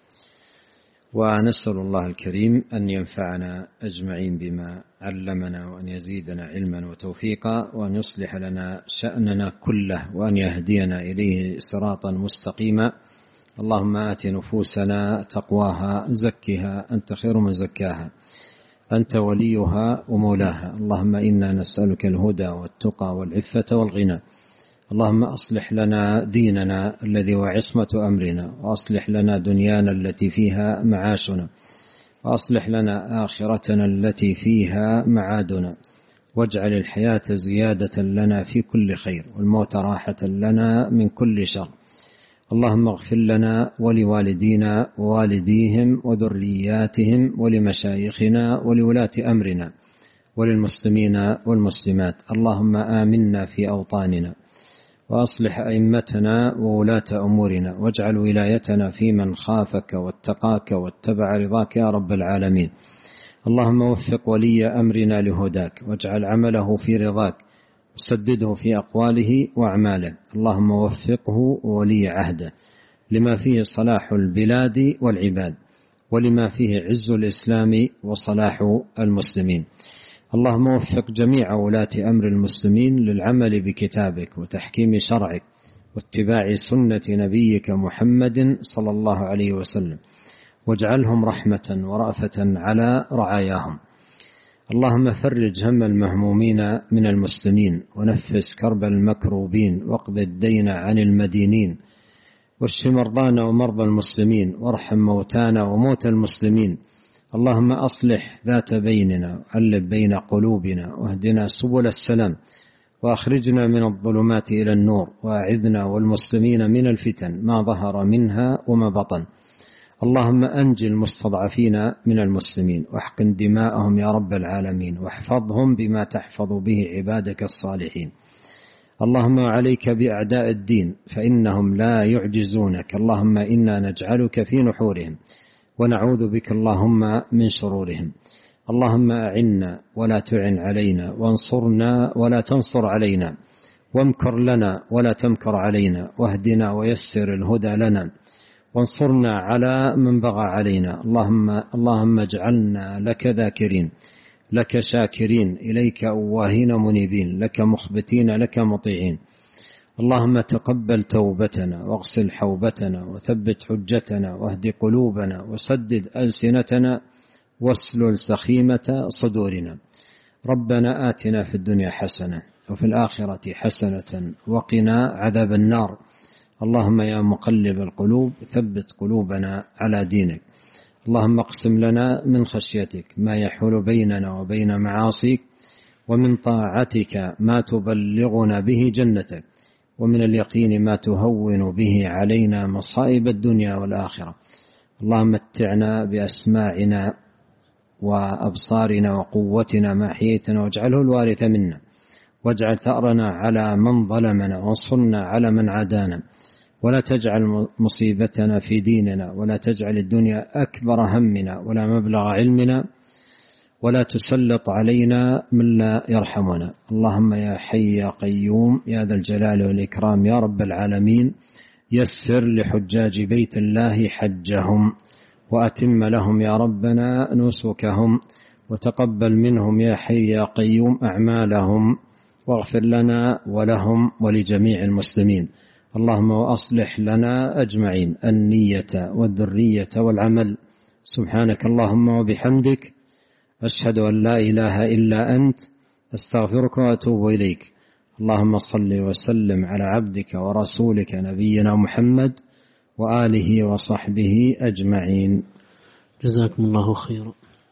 ونسأل الله الكريم أن ينفعنا أجمعين بما علمنا، وأن يزيدنا علما وتوفيقا، وأن يصلح لنا شأننا كله، وأن يهدينا إليه صراطا مستقيما. اللهم آت نفوسنا تقواها زكها أنت خير من زكاها أنت وليها ومولاها. اللهم إنا نسألك الهدى والتقى والعفة والغنى. اللهم أصلح لنا ديننا الذي هو عصمة أمرنا، وأصلح لنا دنيانا التي فيها معاشنا، وأصلح لنا آخرتنا التي فيها معادنا، واجعل الحياة زيادة لنا في كل خير والموت راحة لنا من كل شر. اللهم اغفر لنا ولوالدينا ووالديهم وذرياتهم ولمشايخنا ولولاة أمرنا وللمسلمين والمسلمات. اللهم آمنا في أوطاننا، وأصلح أئمتنا وولاة أمورنا، واجعل ولايتنا في من خافك واتقاك واتبع رضاك يا رب العالمين. اللهم وفق ولي أمرنا لهداك، واجعل عمله في رضاك، وسدده في أقواله وأعماله. اللهم وفقه ولي عهده لما فيه صلاح البلاد والعباد، ولما فيه عز الإسلام وصلاح المسلمين. اللهم وفق جميع ولاة أمر المسلمين للعمل بكتابك وتحكيم شرعك واتباع سنة نبيك محمد صلى الله عليه وسلم، واجعلهم رحمة ورأفة على رعاياهم. اللهم فرج هم المهمومين من المسلمين، ونفس كرب المكروبين، واقض الدين عن المدينين. واشف مرضانا ومرضى المسلمين، وارحم موتانا وموتى المسلمين. اللهم أصلح ذات بيننا، وألف بين قلوبنا، واهدنا سبل السلام، وأخرجنا من الظلمات إلى النور، وأعذنا والمسلمين من الفتن ما ظهر منها وما بطن. اللهم أنج المستضعفين من المسلمين، واحقن دماءهم يا رب العالمين، واحفظهم بما تحفظ به عبادك الصالحين. اللهم عليك بأعداء الدين فإنهم لا يعجزونك. اللهم إنا نجعلك في نحورهم، ونعوذ بك اللهم من شرورهم. اللهم أعنا ولا تعن علينا، وانصرنا ولا تنصر علينا، وامكر لنا ولا تمكر علينا، واهدنا ويسر الهدى لنا، وانصرنا على من بغى علينا. اللهم اجعلنا لك ذاكرين، لك شاكرين، إليك أواهين منيبين، لك مخبتين، لك مطيعين. اللهم تقبل توبتنا، واغسل حوبتنا، وثبت حجتنا، واهد قلوبنا، وسدد ألسنتنا، واسلل سخيمة صدورنا. ربنا آتنا في الدنيا حسنة، وفي الآخرة حسنة، وقنا عذاب النار. اللهم يا مقلب القلوب ثبت قلوبنا على دينك. اللهم اقسم لنا من خشيتك ما يحول بيننا وبين معاصيك، ومن طاعتك ما تبلغنا به جنتك، ومن اليقين ما تهون به علينا مصائب الدنيا والآخرة. اللهم متعنا بأسماعنا وأبصارنا وقوتنا ما أحييتنا، واجعله الوارث منا، واجعل ثأرنا على من ظلمنا، وانصرنا على من عادانا، ولا تجعل مصيبتنا في ديننا، ولا تجعل الدنيا أكبر همنا ولا مبلغ علمنا، ولا تسلط علينا من لا يرحمنا. اللهم يا حي يا قيوم يا ذا الجلال والإكرام يا رب العالمين، يسر لحجاج بيت الله حجهم، وأتم لهم يا ربنا نسكهم، وتقبل منهم يا حي يا قيوم أعمالهم، واغفر لنا ولهم ولجميع المسلمين. اللهم وأصلح لنا أجمعين النية والذرية والعمل. سبحانك اللهم وبحمدك، أشهد أن لا إله إلا أنت، أستغفرك وأتوب إليك. اللهم صل وسلم على عبدك ورسولك نبينا محمد وآله وصحبه أجمعين. جزاكم الله خيرا.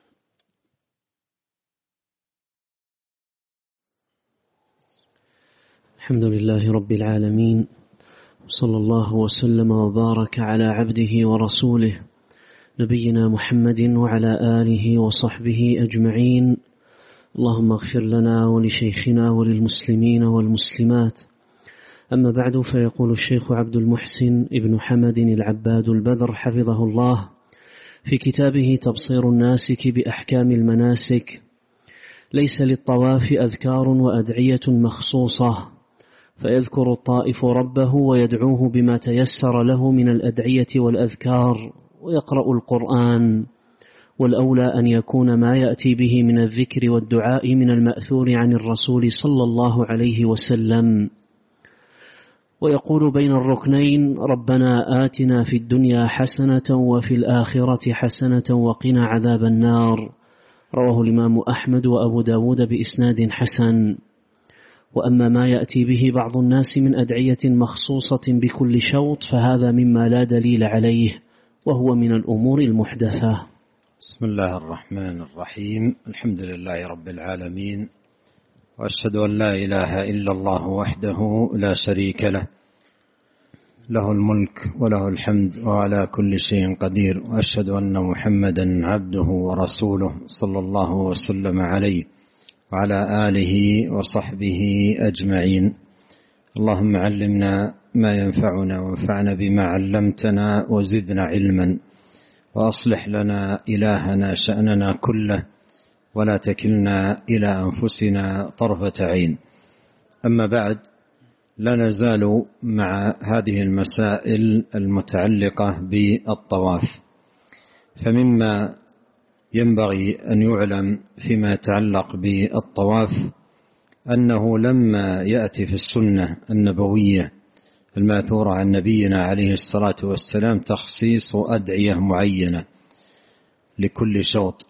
الحمد لله رب العالمين، صلى الله وسلم وبارك على عبده ورسوله نبينا محمد وعلى آله وصحبه أجمعين. اللهم اغفر لنا ولشيخنا وللمسلمين والمسلمات. أما بعد، فيقول الشيخ عبد المحسن ابن حمد العباد البدر حفظه الله في كتابه تبصير الناسك بأحكام المناسك: ليس للطواف أذكار وأدعية مخصوصة، فيذكر الطائف ربه ويدعوه بما تيسر له من الأدعية والأذكار، ويقرأ القرآن، والأولى أن يكون ما يأتي به من الذكر والدعاء من المأثور عن الرسول صلى الله عليه وسلم. ويقول بين الركنين: ربنا آتنا في الدنيا حسنة وفي الآخرة حسنة وقنا عذاب النار. رواه الإمام أحمد وأبو داود بإسناد حسن. وأما ما يأتي به بعض الناس من أدعية مخصوصة بكل شوط، فهذا مما لا دليل عليه، وهو من الأمور المحدثة. بسم الله الرحمن الرحيم. الحمد لله رب العالمين، وأشهد أن لا إله إلا الله وحده لا شريك له، له الملك وله الحمد وعلى كل شيء قدير، وأشهد أن محمدا عبده ورسوله صلى الله وسلم عليه وعلى آله وصحبه أجمعين. اللهم علمنا ما ينفعنا، وانفعنا بما علمتنا، وزدنا علما، وأصلح لنا إلهنا شأننا كله، ولا تكلنا إلى أنفسنا طرفة عين. أما بعد، لا نزال مع هذه المسائل المتعلقة بالطواف. فمما ينبغي أن يعلم فيما يتعلق بالطواف أنه لما يأتي في السنة النبوية الماثورة عن نبينا عليه الصلاة والسلام تخصيص أدعية معينة لكل شوط،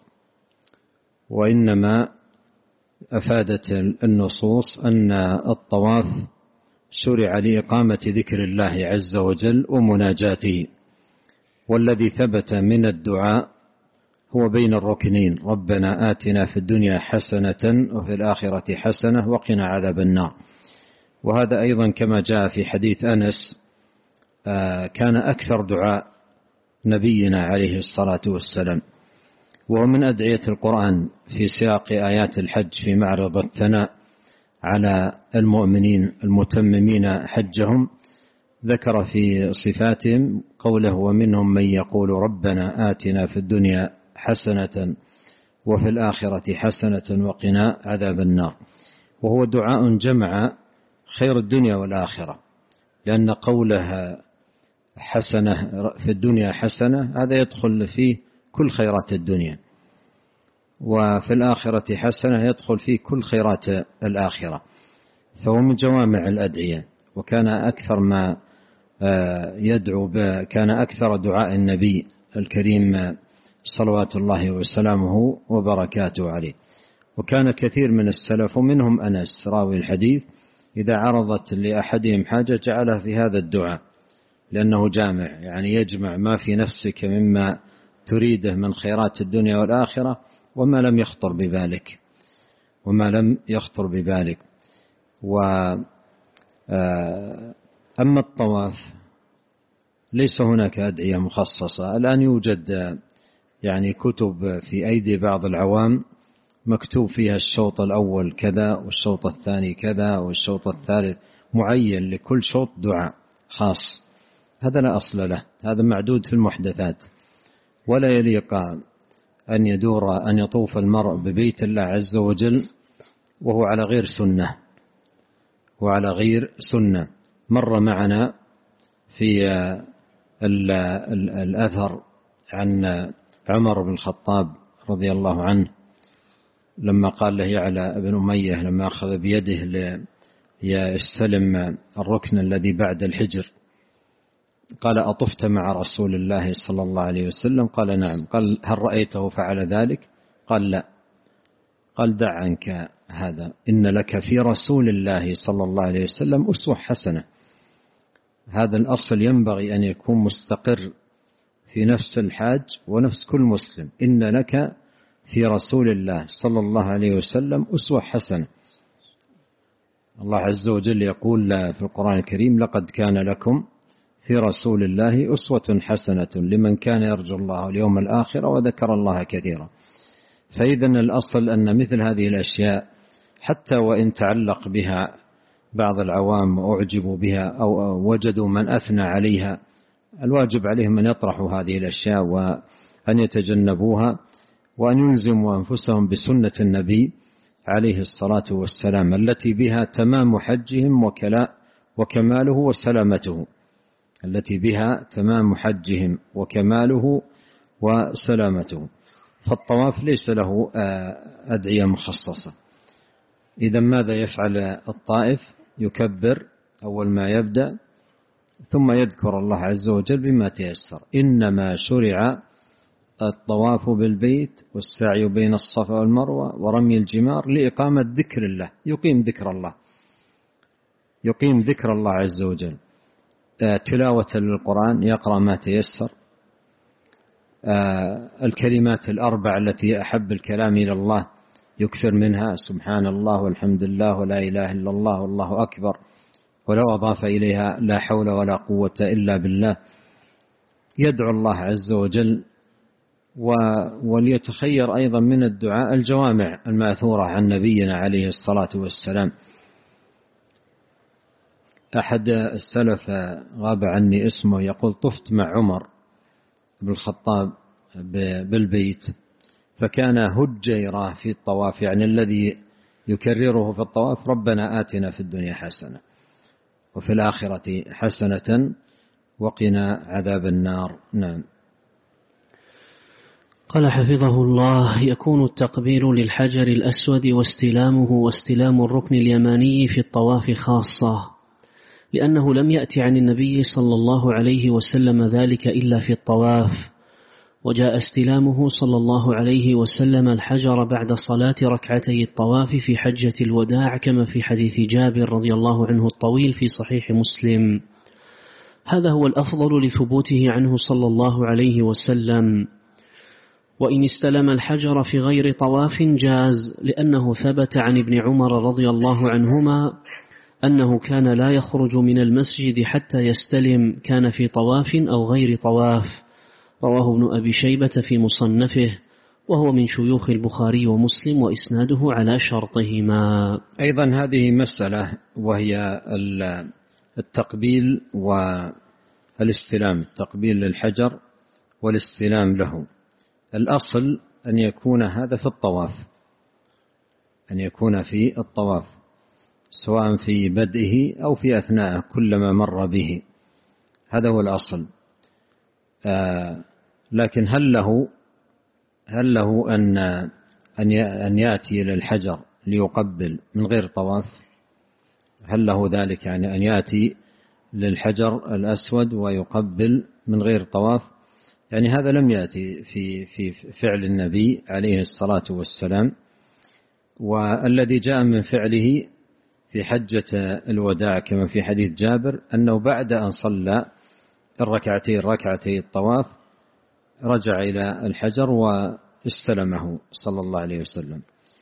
وإنما أفادت النصوص أن الطواف شرع لإقامة ذكر الله عز وجل ومناجاته. والذي ثبت من الدعاء هو بين الركنين: ربنا آتنا في الدنيا حسنة وفي الآخرة حسنة وقنا عذاب النار. وهذا أيضا كما جاء في حديث أنس كان أكثر دعاء نبينا عليه الصلاة والسلام، وهو من أدعية القرآن في سياق آيات الحج في معرض الثناء على المؤمنين المتممين حجهم. ذكر في صفاتهم قوله: ومنهم من يقول ربنا آتنا في الدنيا حسنة وفي الآخرة حسنة وقنا عذاب النار. وهو دعاء جمع خير الدنيا والآخرة، لأن قولها حسنة في الدنيا حسنة هذا يدخل فيه كل خيرات الدنيا، وفي الآخرة حسنة يدخل فيه كل خيرات الآخرة، فهو من جوامع الأدعية. وكان أكثر ما يدعو كان أكثر دعاء النبي الكريم صلوات الله وسلامه وبركاته عليه. وكان كثير من السلف ومنهم أنس راوي الحديث إذا عرضت لأحدهم حاجة جعلها في هذا الدعاء، لأنه جامع، يعني يجمع ما في نفسك مما تريده من خيرات الدنيا والآخرة وما لم يخطر ببالك. أما الطواف ليس هناك أدعية مخصصة. الآن يوجد يعني كتب في أيدي بعض العوام مكتوب فيها الشوط الأول كذا والشوط الثاني كذا والشوط الثالث معين، لكل شوط دعاء خاص. هذا لا أصل له، هذا معدود في المحدثات. ولا يليق أن يطوف المرء ببيت الله عز وجل وهو على غير سنة. مر معنا في الأثر عن عمر بن الخطاب رضي الله عنه لما قال له يعلى بن أمية لما أخذ بيده ليستلم الركن الذي بعد الحجر، قال: أطفت مع رسول الله صلى الله عليه وسلم؟ قال: نعم. قال: هل رأيته فعل ذلك؟ قال: لا. قال: دع عنك هذا، إن لك في رسول الله صلى الله عليه وسلم أسوة حسنة. هذا الأصل ينبغي أن يكون مستقر في نفس الحاج ونفس كل مسلم: إن لك في رسول الله صلى الله عليه وسلم أسوة حسنة. الله عز وجل يقول في القرآن الكريم: لقد كان لكم في رسول الله أسوة حسنة لمن كان يرجو الله واليوم الآخر وذكر الله كثيرا. فإذا الأصل أن مثل هذه الأشياء حتى وإن تعلق بها بعض العوام وأعجبوا بها أو وجدوا من أثنى عليها، الواجب عليهم أن يطرحوا هذه الأشياء وأن يتجنبوها وأن يلزموا أنفسهم بسنة النبي عليه الصلاة والسلام التي بها تمام حجهم وكماله وسلامته، التي بها تمام حجهم وكماله وسلامته. فالطواف ليس له أدعية مخصصة. إذا ماذا يفعل الطائف؟ يكبر أول ما يبدأ ثم يذكر الله عز وجل بما تيسر. إنما شرع الطواف بالبيت والسعي بين الصفا والمروة ورمي الجمار لإقامة ذكر الله، يقيم ذكر الله عز وجل، تلاوة للقرآن، يقرأ ما تيسر، الكلمات الأربع التي أحب الكلام إلى الله يكثر منها: سبحان الله والحمد لله ولا إله إلا الله والله أكبر، ولو أضاف إليها لا حول ولا قوة إلا بالله. يدعو الله عز وجل وليتخير أيضا من الدعاء الجوامع الماثورة عن نبينا عليه الصلاة والسلام. أحد السلف غاب عني اسمه يقول: طفت مع عمر بن الخطاب بالبيت فكان هجيرة في الطواف، يعني الذي يكرره في الطواف: ربنا آتنا في الدنيا حسنة وفي الآخرة حسنة وقنا عذاب النار. نعم. قال حفظه الله: يكون التقبيل للحجر الأسود واستلامه واستلام الركن اليماني في الطواف خاصة، لأنه لم يأتي عن النبي صلى الله عليه وسلم ذلك إلا في الطواف، وجاء استلامه صلى الله عليه وسلم الحجر بعد صلاة ركعتي الطواف في حجة الوداع كما في حديث جابر رضي الله عنه الطويل في صحيح مسلم. هذا هو الأفضل لثبوته عنه صلى الله عليه وسلم. وإن استلم الحجر في غير طواف جاز، لأنه ثبت عن ابن عمر رضي الله عنهما أنه كان لا يخرج من المسجد حتى يستلم، كان في طواف أو غير طواف. رواه ابن أبي شيبة في مصنفه، وهو من شيوخ البخاري ومسلم، وإسناده على شرطهما. أيضا هذه مسألة، وهي التقبيل والاستلام، التقبيل للحجر والاستلام له. الأصل أن يكون هذا في الطواف، أن يكون في الطواف سواء في بدئه أو في أثناءه كلما مر به، هذا هو الأصل. لكن هل له أن يأتي إلى الحجر ليقبل من غير طواف؟ هل له ذلك، يعني أن يأتي للحجر الأسود ويقبل من غير طواف؟ يعني هذا لم يأتي في فعل النبي عليه الصلاة والسلام. والذي جاء من فعله في حجة الوداع كما في حديث جابر أنه بعد أن صلى ركعتي الطواف رجع إلى الحجر واستلمه صلى الله عليه وسلم.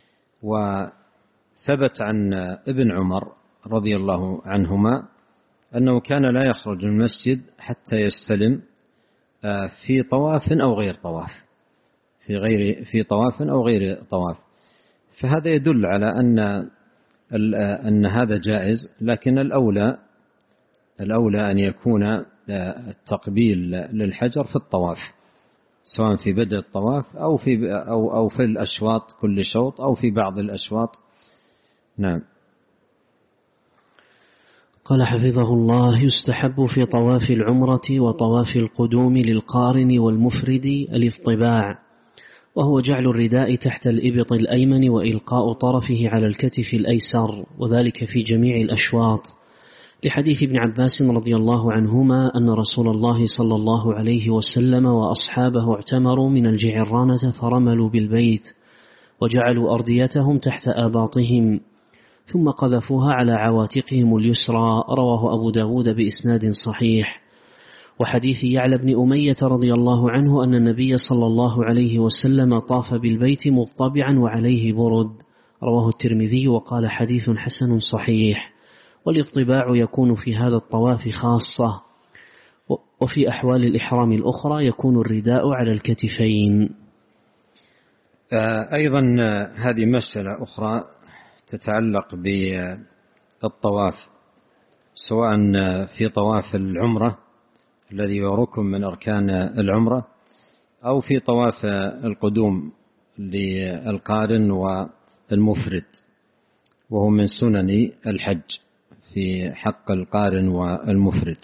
وثبت عن ابن عمر رضي الله عنهما أنه كان لا يخرج من المسجد حتى يستلم في طواف أو غير طواف، في طواف أو غير طواف. فهذا يدل على أن هذا جائز، لكن الأولى أن يكون التقبيل للحجر في الطواف، سواء في بدء الطواف أو في الأشواط، كل شوط، أو في بعض الأشواط. نعم. قال حفظه الله: يستحب في طواف العمرة وطواف القدوم للقارن والمفرد الاضطباع، وهو جعل الرداء تحت الإبط الأيمن وإلقاء طرفه على الكتف الأيسر، وذلك في جميع الأشواط، لحديث ابن عباس رضي الله عنهما أن رسول الله صلى الله عليه وسلم وأصحابه اعتمروا من الجعرانة فرملوا بالبيت وجعلوا أرديتهم تحت آباطهم ثم قذفوها على عواتقهم اليسرى. رواه أبو داود بإسناد صحيح. وحديث يعلى بن أمية رضي الله عنه أن النبي صلى الله عليه وسلم طاف بالبيت مضطبعا وعليه برد. رواه الترمذي وقال حديث حسن صحيح. والاضطباع يكون في هذا الطواف خاصة، وفي أحوال الإحرام الأخرى يكون الرداء على الكتفين. أيضا هذه مسألة أخرى تتعلق بالطواف، سواء في طواف العمرة الذي هو ركن من أركان العمرة، أو في طواف القدوم للقارن والمفرد، وهو من سنن الحج في حق القارن والمفرد.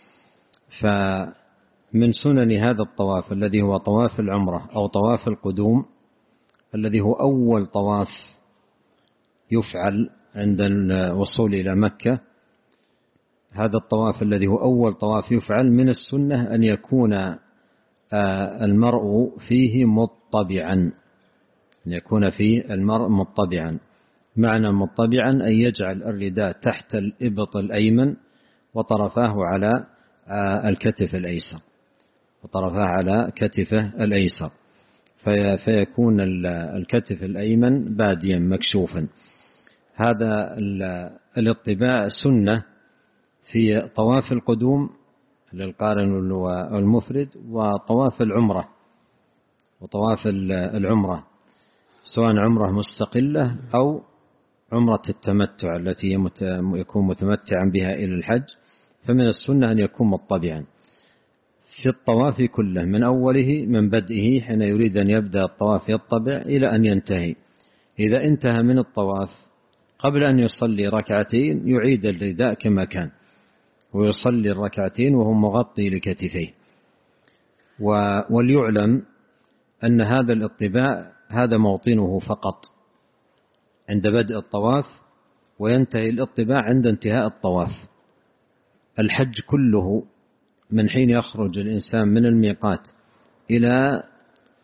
فمن سنن هذا الطواف الذي هو طواف العمرة أو طواف القدوم، الذي هو أول طواف يفعل عند الوصول إلى مكة، هذا الطواف الذي هو أول طواف يفعل، من السنة أن يكون المرء فيه مضطبعا، أن يكون فيه المرء مضطبعا. معنى مضطبعا أن يجعل الرداء تحت الإبط الأيمن وطرفاه على الكتف الأيسر، الأيسر، فيكون الكتف الأيمن باديا مكشوفا. هذا الاطباع سنة في طواف القدوم للقارن والمفرد، وطواف العمرة سواء عمرة مستقلة أو عمرة التمتع التي يكون متمتعا بها إلى الحج، فمن السنة أن يكون مضطبعا في الطواف كله، من أوله، من بدئه حين يريد أن يبدأ الطواف يضطبع إلى أن ينتهي. إذا انتهى من الطواف قبل أن يصلي ركعتين يعيد الرداء كما كان، ويصلي الركعتين وهو مغطي لكتفيه. وليعلم أن هذا الاطباع هذا موطنه فقط عند بدء الطواف، وينتهي الاطباع عند انتهاء الطواف. الحج كله من حين يخرج الإنسان من الميقات إلى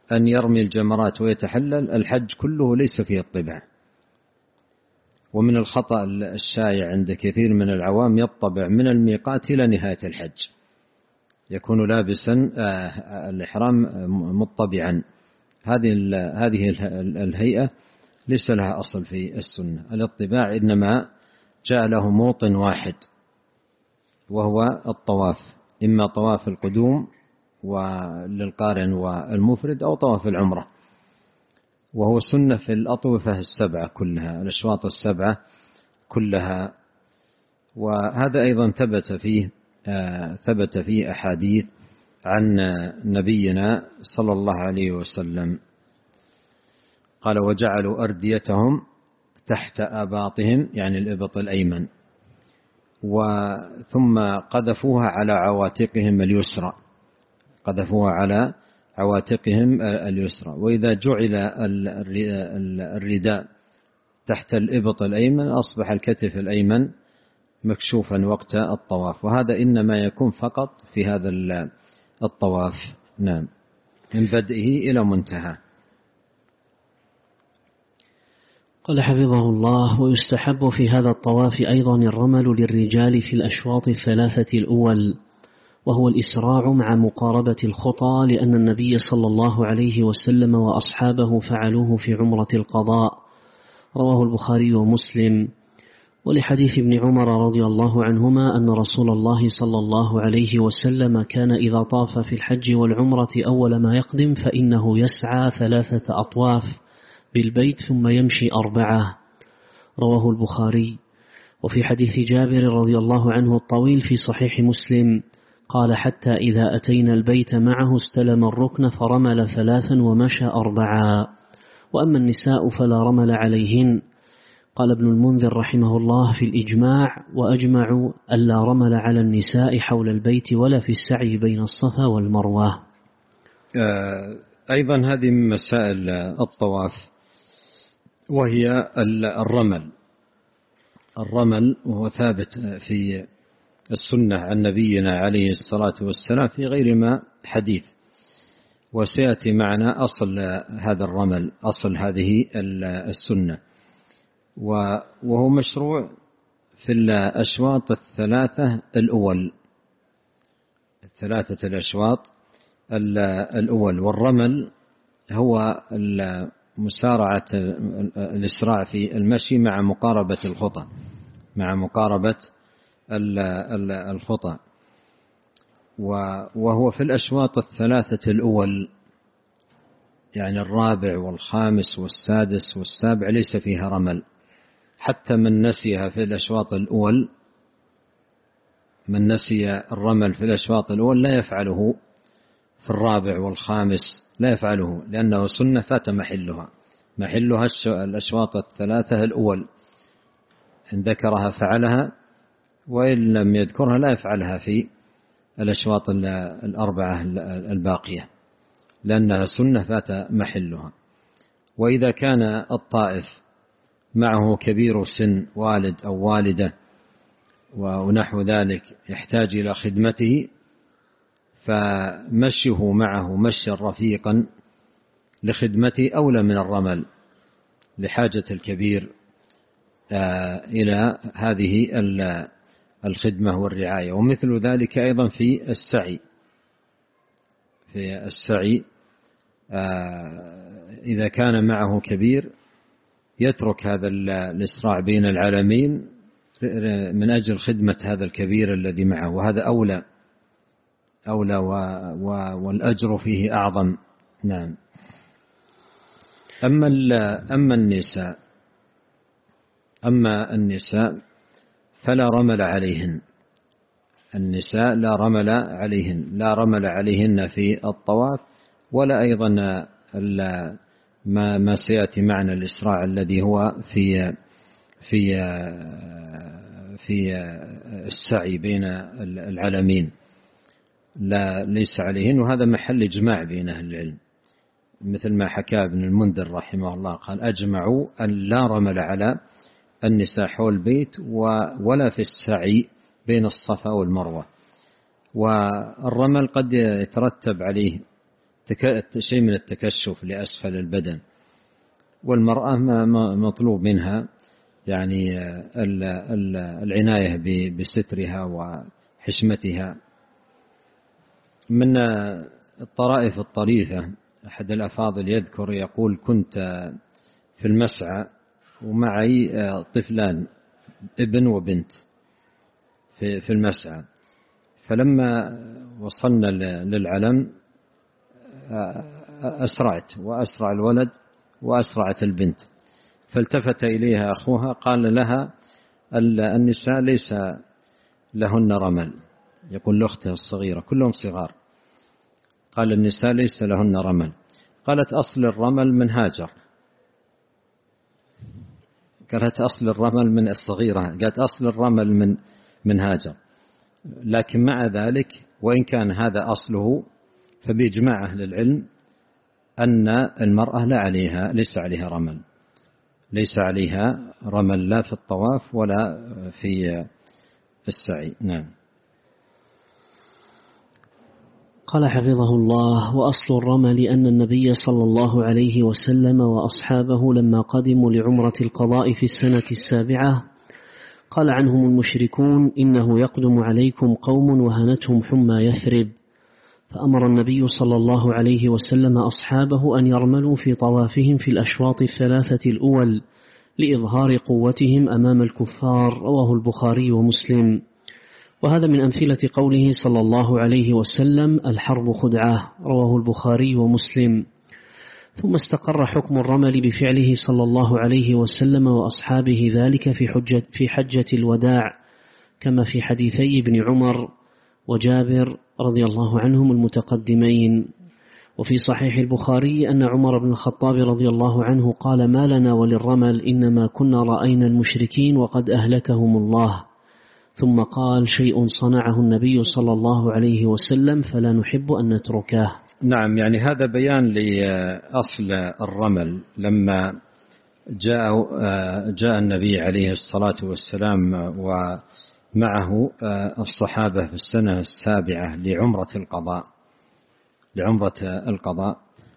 أن يرمي الجمرات ويتحلل، الحج كله ليس فيه الطباع. ومن الخطأ الشائع عند كثير من العوام يطبع من الميقات إلى نهاية الحج، يكون لابسا الإحرام مطبعا. هذه الهيئة ليس لها أصل في السنة. الاطباع إنما جاء له موطن واحد وهو الطواف، إما طواف القدوم وللقارن والمفرد أو طواف العمرة، وهو سنة في الأطوفة السبعة كلها، الأشواط السبعة كلها. وهذا أيضا ثبت فيه أحاديث عن نبينا صلى الله عليه وسلم قال: وجعلوا أرديتهم تحت آباطهم، يعني الإبط الأيمن، ثم قذفوها على عواتقهم اليسرى، قذفوها على عواتقهم اليسرى. وإذا جعل الرداء تحت الإبط الأيمن أصبح الكتف الأيمن مكشوفا وقت الطواف، وهذا إنما يكون فقط في هذا الطواف، نعم، من بدئه إلى منتهى. قال حفظه الله: ويستحب في هذا الطواف أيضا الرمل للرجال في الأشواط الثلاثة الأول، وهو الإسراع مع مقاربة الخطى، لأن النبي صلى الله عليه وسلم وأصحابه فعلوه في عمرة القضاء، رواه البخاري ومسلم. ولحديث ابن عمر رضي الله عنهما أن رسول الله صلى الله عليه وسلم كان إذا طاف في الحج والعمرة أول ما يقدم فإنه يسعى 3 أطواف بالبيت ثم يمشي 4، رواه البخاري. وفي حديث جابر رضي الله عنه الطويل في صحيح مسلم قال: حتى إذا أتينا البيت معه استلم الركن فرمل 3 ومشى 4. وأما النساء فلا رمل عليهن. قال ابن المنذر رحمه الله في الإجماع: وأجمعوا ألا رمل على النساء حول البيت ولا في السعي بين الصفا والمروة. أيضا هذه من مسائل الطواف، وهي الرمل، وهو ثابت في السنة عن نبينا عليه الصلاة والسلام في غير ما حديث، وسيأتي معنا أصل هذا الرمل، أصل هذه السنة، وهو مشروع في الأشواط الثلاثة الأول، الثلاثة الأشواط الأول. والرمل هو مسارعة الإسراع في المشي مع مقاربة الخطى، مع مقاربة الخطى، وهو في الأشواط الثلاثة الأول، يعني الرابع والخامس والسادس والسابع ليس فيها رمل. حتى من نسيها في الأشواط الأول، من نسي الرمل في الأشواط الأول لا يفعله في الرابع والخامس، لا يفعله، لأنه سنة فات محلها الأشواط الثلاثة الأول، إن ذكرها فعلها، وإن لم يذكرها لا يفعلها في الأشواط الأربعة الباقية، لأنها سنة فات محلها. وإذا كان الطائف معه كبير سن، والد أو والدة ونحو ذلك، يحتاج إلى خدمته، فمشيه معه مشيا رفيقا لخدمته أولى من الرمل، لحاجة الكبير إلى هذه الخدمة والرعاية. ومثل ذلك أيضا في السعي إذا كان معه كبير يترك هذا الإسراع بين العالمين من أجل خدمة هذا الكبير الذي معه، وهذا أولى والأجر فيه أعظم. نعم. أما النساء فلا رمل عليهن. النساء لا رمل عليهن في الطواف، ولا أيضا ما سيأتي معنا الإسراع الذي هو في السعي بين العلمين، ليس عليهن، وهذا محل إجماع بين أهل العلم، مثل ما حكى ابن المنذر رحمه الله قال: أجمعوا أن لا رمل على النساء حول البيت ولا في السعي بين الصفا والمروة. والرمل قد يترتب عليه شيء من التكشف لأسفل البدن. والمرأة مطلوب منها يعني العناية بسترها وحشمتها. من الطرائف الطريفة أحد الأفاضل يذكر يقول: كنت في المسعى ومعي طفلان ابن وبنت في المسعى، فلما وصلنا للعلم أسرعت وأسرع الولد وأسرعت البنت، فالتفت إليها أخوها قال لها: النساء ليس لهن رمل. يقول لأخته الصغيرة كلهم صغار، قال: النساء ليس لهن رمل. قالت: أصل الرمل من هاجر. قالت: أصل الرمل من الصغيرة، قالت: أصل الرمل من هاجر. لكن مع ذلك وإن كان هذا أصله، فبإجماع أهل العلم أن المرأة ليس عليها رمل، ليس عليها رمل لا في الطواف ولا في السعي. نعم. قال حفظه الله: وأصل الرمل أن النبي صلى الله عليه وسلم وأصحابه لما قدموا لعمرة القضاء في السنة 7 قال عنهم المشركون: إنه يقدم عليكم قوم وهنتهم حمى يثرب، فأمر النبي صلى الله عليه وسلم أصحابه أن يرملوا في طوافهم في الأشواط 3 الأول لإظهار قوتهم أمام الكفار. رواه البخاري ومسلم. وهذا من أمثلة قوله صلى الله عليه وسلم: الحرب خدعة. رواه البخاري ومسلم. ثم استقر حكم الرمل بفعله صلى الله عليه وسلم وأصحابه ذلك في حجة الوداع، كما في حديثي ابن عمر وجابر رضي الله عنهم المتقدمين. وفي صحيح البخاري أن عمر بن الخطاب رضي الله عنه قال: ما لنا وللرمل، إنما كنا رأينا المشركين وقد أهلكهم الله. ثم قال: شيء صنعه النبي صلى الله عليه وسلم فلا نحب أن نتركه. نعم، يعني هذا بيان لأصل الرمل. لما جاء النبي عليه الصلاة والسلام ومعه الصحابة في السنة 7 لعمرة القضاء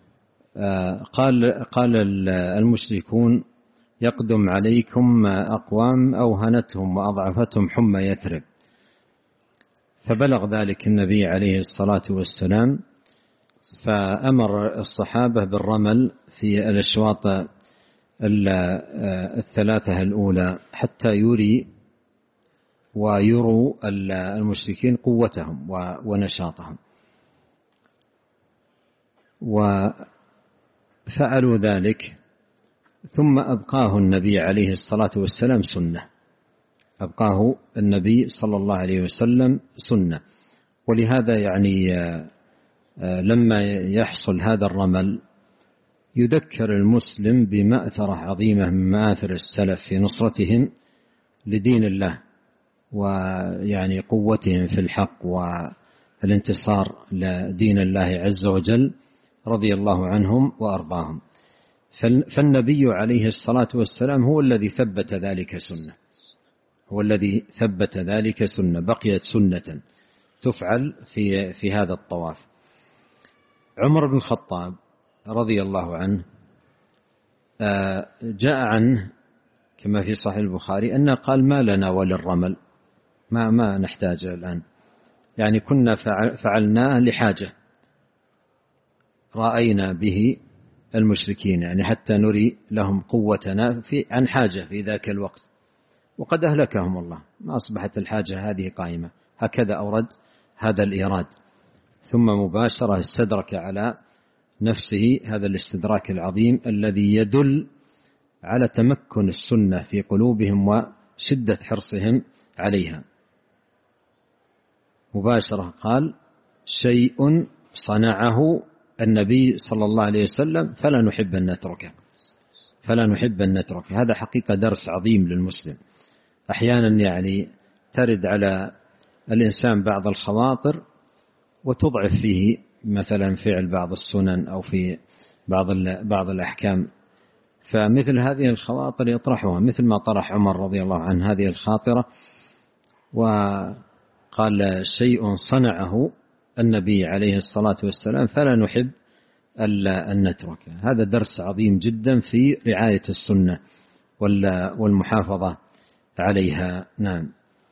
قال المشركون: يقدم عليكم أقوام أوهنتهم وأضعفتهم حمى يثرب. فبلغ ذلك النبي عليه الصلاة والسلام، فأمر الصحابة بالرمل في الأشواط 3 الأولى حتى يروا المشركين قوتهم ونشاطهم، وفعلوا ذلك. ثم أبقاه النبي عليه الصلاة والسلام سنة، أبقاه النبي صلى الله عليه وسلم سنة. ولهذا يعني لما يحصل هذا الرمل يذكر المسلم بمأثرة عظيمة من مآثر السلف في نصرتهم لدين الله، ويعني قوتهم في الحق والانتصار لدين الله عز وجل، رضي الله عنهم وأرضاهم. فالنبي عليه الصلاة والسلام هو الذي ثبت ذلك سنة، بقيت سنة تفعل في هذا الطواف. عمر بن الخطاب رضي الله عنه جاء عنه كما في صحيح البخاري أنه قال: ما لنا وللرمل، ما نحتاج الآن، يعني كنا فعلناه لحاجة رأينا به المشركين، يعني حتى نري لهم قوتنا عن حاجة في ذاك الوقت، وقد أهلكهم الله، ما أصبحت الحاجة هذه قائمة. هكذا أورد هذا الإيراد، ثم مباشرة استدرك على نفسه هذا الاستدراك العظيم الذي يدل على تمكن السنة في قلوبهم وشدة حرصهم عليها. مباشرة قال: شيء صنعه النبي صلى الله عليه وسلم فلا نحب أن نتركه. هذا حقيقة درس عظيم للمسلم. أحيانا يعني ترد على الإنسان بعض الخواطر وتضعف فيه مثلا فعل بعض السنن أو في بعض الأحكام، فمثل هذه الخواطر يطرحها، مثل ما طرح عمر رضي الله عنه هذه الخاطرة، وقال: شيء صنعه النبي عليه الصلاة والسلام فلا نحب أن نتركها. هذا درس عظيم جدا في رعاية السنة والمحافظة عليها. نعم.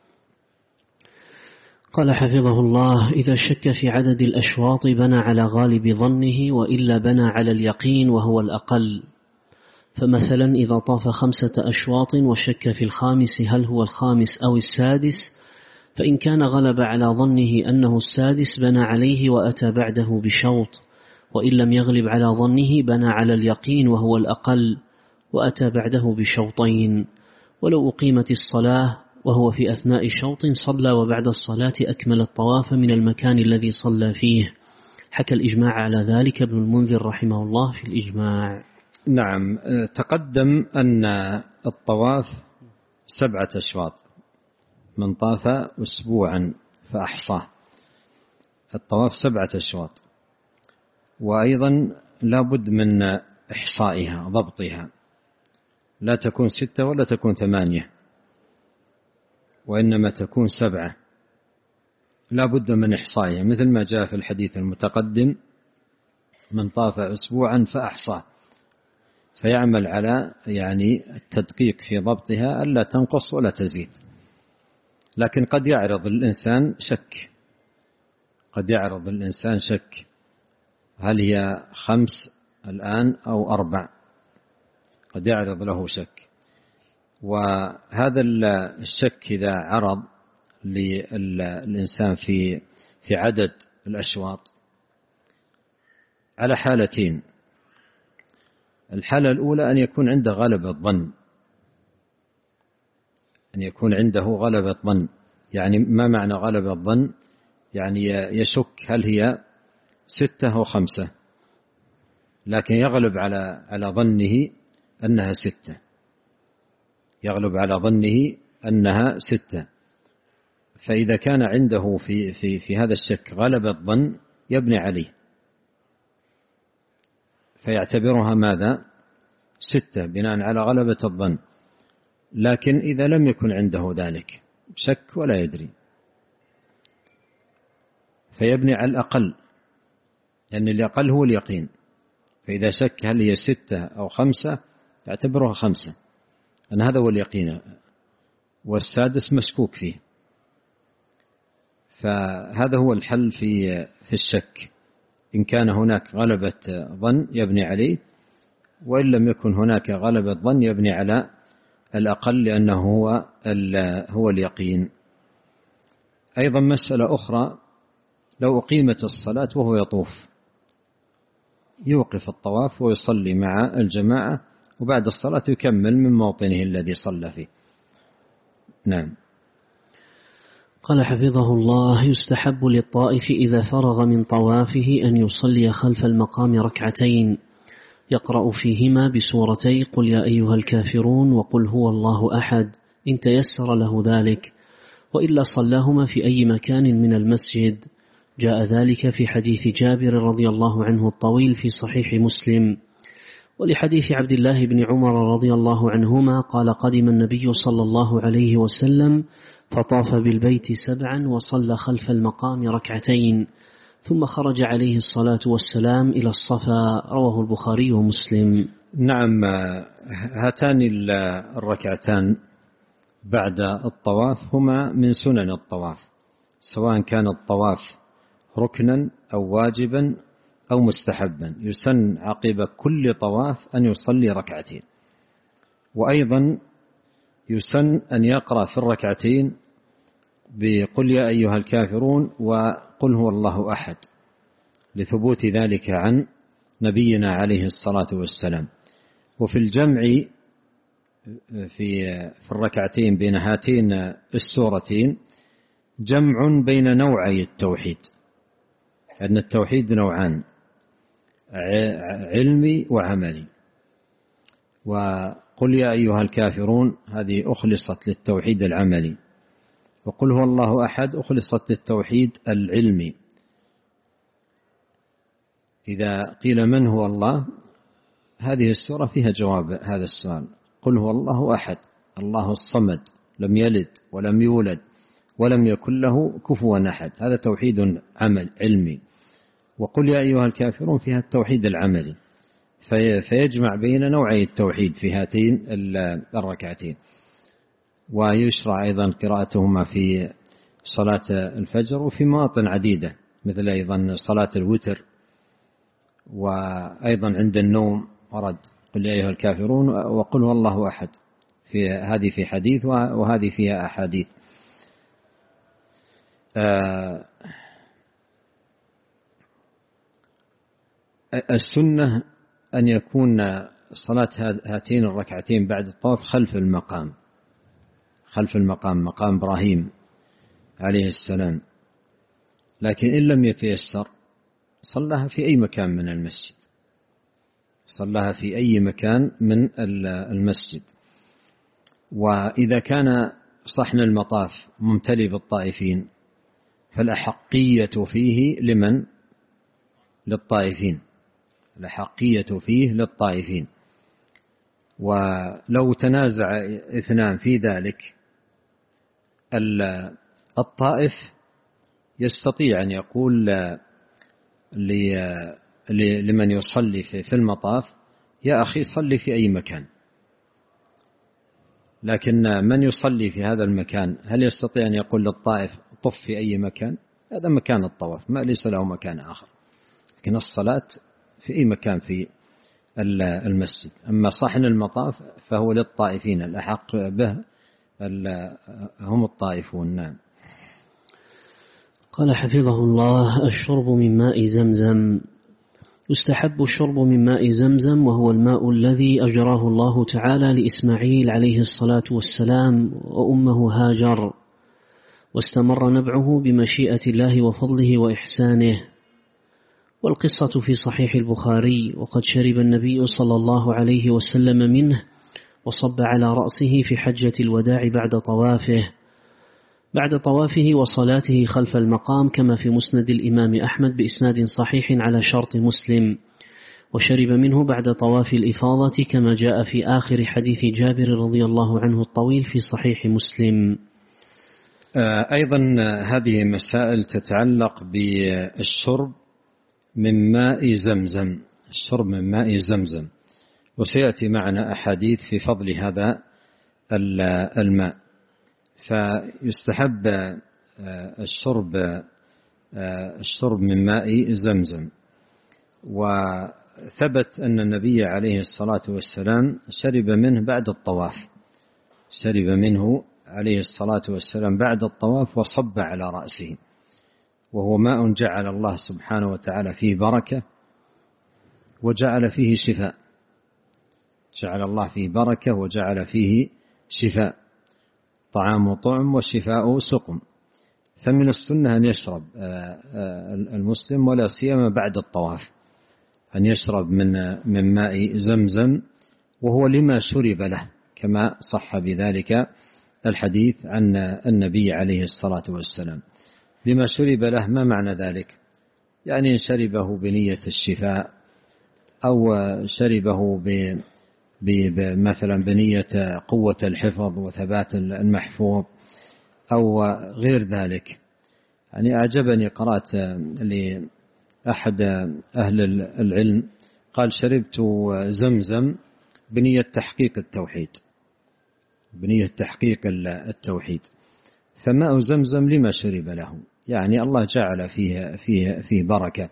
قال حفظه الله: إذا شك في عدد الأشواط بنى على غالب ظنه، وإلا بنى على اليقين وهو الأقل. فمثلا إذا طاف 5 أشواط وشك في الخامس هل هو الخامس أو السادس، فإن كان غلب على ظنه أنه السادس بنى عليه وأتى بعده بشوط، وإن لم يغلب على ظنه بنى على اليقين وهو الأقل وأتى بعده بشوطين. ولو أقيمت الصلاة وهو في أثناء شوط صلى وبعد الصلاة أكمل الطواف من المكان الذي صلى فيه. حكى الإجماع على ذلك ابن المنذر رحمه الله في الإجماع. نعم. تقدم أن الطواف 7 أشواط، من طاف أسبوعا فأحصاه. الطواف 7 أشواط، وأيضا لا بد من إحصائها ضبطها، لا تكون 6 ولا تكون 8، وإنما تكون 7. لا بد من إحصائها، مثل ما جاء في الحديث المتقدم: من طاف أسبوعا فأحصاه، فيعمل على التدقيق في ضبطها ألا تنقص ولا تزيد. لكن قد يعرض الإنسان شك، هل هي 5 الآن أو 4؟ قد يعرض له شك، وهذا الشك إذا عرض للإنسان في عدد الأشواط على حالتين. الحالة الأولى أن يكون عنده غلبة ظن، يعني ما معنى غلبة الظن؟ يعني يشك هل هي 6 أو 5، لكن يغلب على ظنه أنها 6، فإذا كان عنده في هذا الشك غلبة الظن يبني عليه، فيعتبرها ماذا؟ 6 بناء على غلبة الظن. لكن إذا لم يكن عنده ذلك، شك ولا يدري، فيبني على الأقل، لأن الأقل هو اليقين. فإذا شك هل هي 6 أو 5 يعتبرها 5، أن هذا هو اليقين، والسادس مشكوك فيه. فهذا هو الحل في الشك. إن كان هناك غلبة ظن يبني عليه، وإن لم يكن هناك غلبة ظن يبني على الأقل، لأنه هو اليقين. أيضا مسألة أخرى: لو أقيمت الصلاة وهو يطوف، يوقف الطواف ويصلي مع الجماعة، وبعد الصلاة يكمل من موطنه الذي صلى فيه. نعم. قال حفظه الله: يستحب للطائف إذا فرغ من طوافه أن يصلي خلف المقام 2 ركعتين يقرأ فيهما بسورتي قل يا أيها الكافرون وقل هو الله أحد إن تيسر له ذلك، وإلا صلاهما في أي مكان من المسجد. جاء ذلك في حديث جابر رضي الله عنه الطويل في صحيح مسلم. ولحديث عبد الله بن عمر رضي الله عنهما قال: قدم النبي صلى الله عليه وسلم فطاف بالبيت 7 وصلى خلف المقام 2 ركعتين، ثم خرج عليه الصلاة والسلام إلى الصفا. رواه البخاري ومسلم. نعم. هاتان الركعتان بعد الطواف هما من سنن الطواف، سواء كان الطواف ركنا أو واجبا أو مستحبا. يسن عقب كل طواف أن يصلي 2 ركعتين، وأيضا يسن أن يقرأ في 2 ركعتين بقل يا أيها الكافرون وقل هو الله أحد، لثبوت ذلك عن نبينا عليه الصلاة والسلام. وفي الجمع في 2 ركعتين بين هاتين السورتين جمع بين نوعي التوحيد، أن التوحيد نوعان: علمي وعملي. وقل يا أيها الكافرون هذه أخلصت للتوحيد العملي، وقل هو الله أحد أخلصت للتوحيد العلمي. إذا قيل من هو الله، هذه السورة فيها جواب هذا السؤال: قل هو الله أحد، الله الصمد، لم يلد ولم يولد ولم يكن له كفوا أحد. هذا توحيد علمي. وقل يا أيها الكافرون فيها التوحيد العملي، فيجمع بين نوعي التوحيد في هاتين الركعتين. ويشرع أيضا قراءتهما في صلاة الفجر وفي مواطن عديدة، مثل أيضا صلاة الوتر، وأيضا عند النوم ورد قل يا أيها الكافرون وقل هو الله أحد، هذه في حديث وهذه فيها أحاديث. السنة أن يكون صلاة هاتين الركعتين بعد الطواف خلف المقام، مقام إبراهيم عليه السلام. لكن إن لم يتيسر صلىها في أي مكان من المسجد، صلىها في أي مكان من المسجد. وإذا كان صحن المطاف ممتلئ بالطائفين فالأحقية فيه لمن؟ للطائفين، الأحقية فيه للطائفين. ولو تنازع اثنان في ذلك، الطائف يستطيع أن يقول لمن يصلي في المطاف يا أخي صلي في أي مكان، لكن من يصلي في هذا المكان هل يستطيع أن يقول للطائف طف في أي مكان؟ هذا مكان الطواف، ما ليس له مكان آخر. لكن الصلاة في أي مكان في المسجد. أما صحن المطاف فهو للطائفين، الأحق به هم الطائفون. نعم. قال حفظه الله: الشرب من ماء زمزم. يستحب الشرب من ماء زمزم، وهو الماء الذي أجراه الله تعالى لإسماعيل عليه الصلاة والسلام وأمه هاجر، واستمر نبعه بمشيئة الله وفضله وإحسانه. والقصة في صحيح البخاري، وقد شرب النبي صلى الله عليه وسلم منه وصب على رأسه في حجة الوداع بعد طوافه وصلاته خلف المقام، كما في مسند الإمام أحمد بإسناد صحيح على شرط مسلم. وشرب منه بعد طواف الإفاضة، كما جاء في آخر حديث جابر رضي الله عنه الطويل في صحيح مسلم. أيضا هذه مسائل تتعلق بالشرب من ماء زمزم، الشرب من ماء زمزم، وسيأتي معنا أحاديث في فضل هذا الماء. فيستحب الشرب من ماء زمزم. وثبت أن النبي عليه الصلاة والسلام شرب منه بعد الطواف، شرب منه عليه الصلاة والسلام بعد الطواف وصب على رأسه، وهو ماء جعل الله سبحانه وتعالى فيه بركة وجعل فيه شفاء، جعل الله فيه بركة وجعل فيه شفاء، طعام طعم والشفاء سقم. فمن السنة أن يشرب المسلم ولا سيما بعد الطواف أن يشرب من ماء زمزم، وهو لما شرب له، كما صح بذلك الحديث عن النبي عليه الصلاة والسلام. لما شرب له، ما معنى ذلك؟ يعني شربه بنية الشفاء، أو شربه مثلا بنية قوة الحفظ وثبات المحفوظ، أو غير ذلك. يعني أعجبني، قرأت لأحد أهل العلم قال: شربت زمزم بنية تحقيق التوحيد، بنية تحقيق التوحيد. فماء زمزم لما شرب له؟ يعني الله جعل فيه بركة.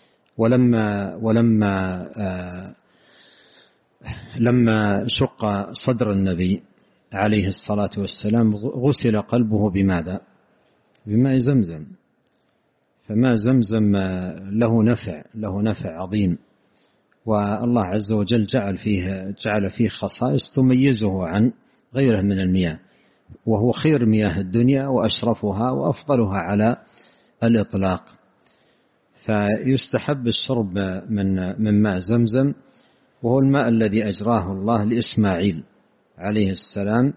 لما شق صدر النبي عليه الصلاة والسلام غسل قلبه بماذا؟ بماء زمزم. فماء زمزم له نفع عظيم، والله عز وجل جعل فيه خصائص تميزه عن غيره من المياه، وهو خير مياه الدنيا وأشرفها وأفضلها على الإطلاق. فيستحب الشرب من ماء زمزم، وهو الماء الذي أجراه الله لإسماعيل عليه السلام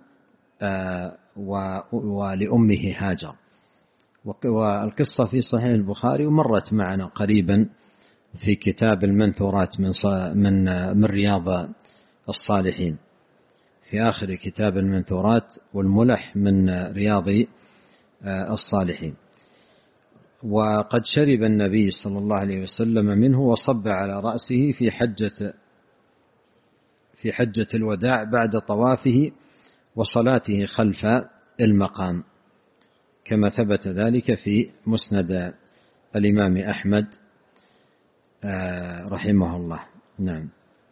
ولأمه هاجر. والقصة في صحيح البخاري ومرت معنا قريبا في كتاب المنثورات من رياض الصالحين، في آخر كتاب المنثورات والملح من رياض الصالحين. وقد شرب النبي صلى الله عليه وسلم منه وصب على رأسه في حجة الوداع بعد طوافه وصلاته خلف المقام، كما ثبت ذلك في مسند الإمام أحمد رحمه الله. نعم.